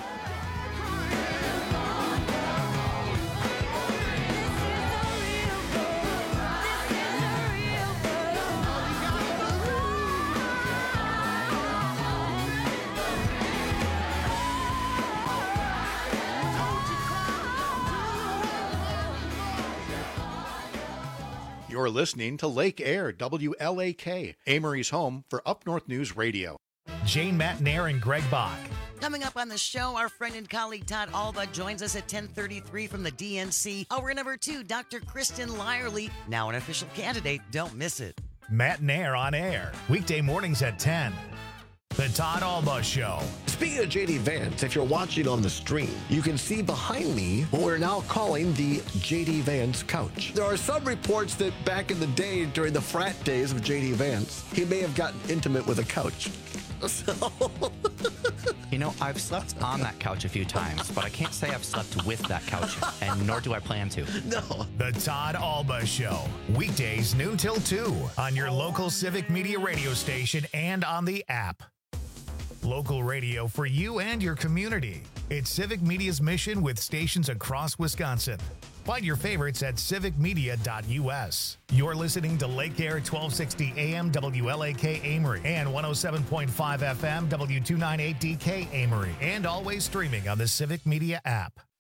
You're listening to Lake Air, W L A K, Amory's home for Up North News Radio. Jane Matnair and Greg Bach. Coming up on the show, our friend and colleague Todd Alba joins us at ten thirty-three from the D N C. Hour number two, Doctor Kristen Lyerly, now an official candidate. Don't miss it. Matt Nair on air, weekday mornings at ten. The Todd Alba Show. Speaking of J D Vance, if you're watching on the stream, you can see behind me what we're now calling the J D Vance couch. There are some reports that back in the day, during the frat days of J D Vance, he may have gotten intimate with a couch. So... You know, I've slept on that couch a few times, but I can't say I've slept with that couch, and nor do I plan to. No. The Todd Alba Show, weekdays noon till two on your local Civic Media radio station and on the app. Local radio for you and your community. It's Civic Media's mission with stations across Wisconsin. Find your favorites at civic media dot U S. You're listening to Lake Air twelve sixty A M W L A K Amory and one oh seven point five F M W two ninety-eight D K Amory, and always streaming on the Civic Media app.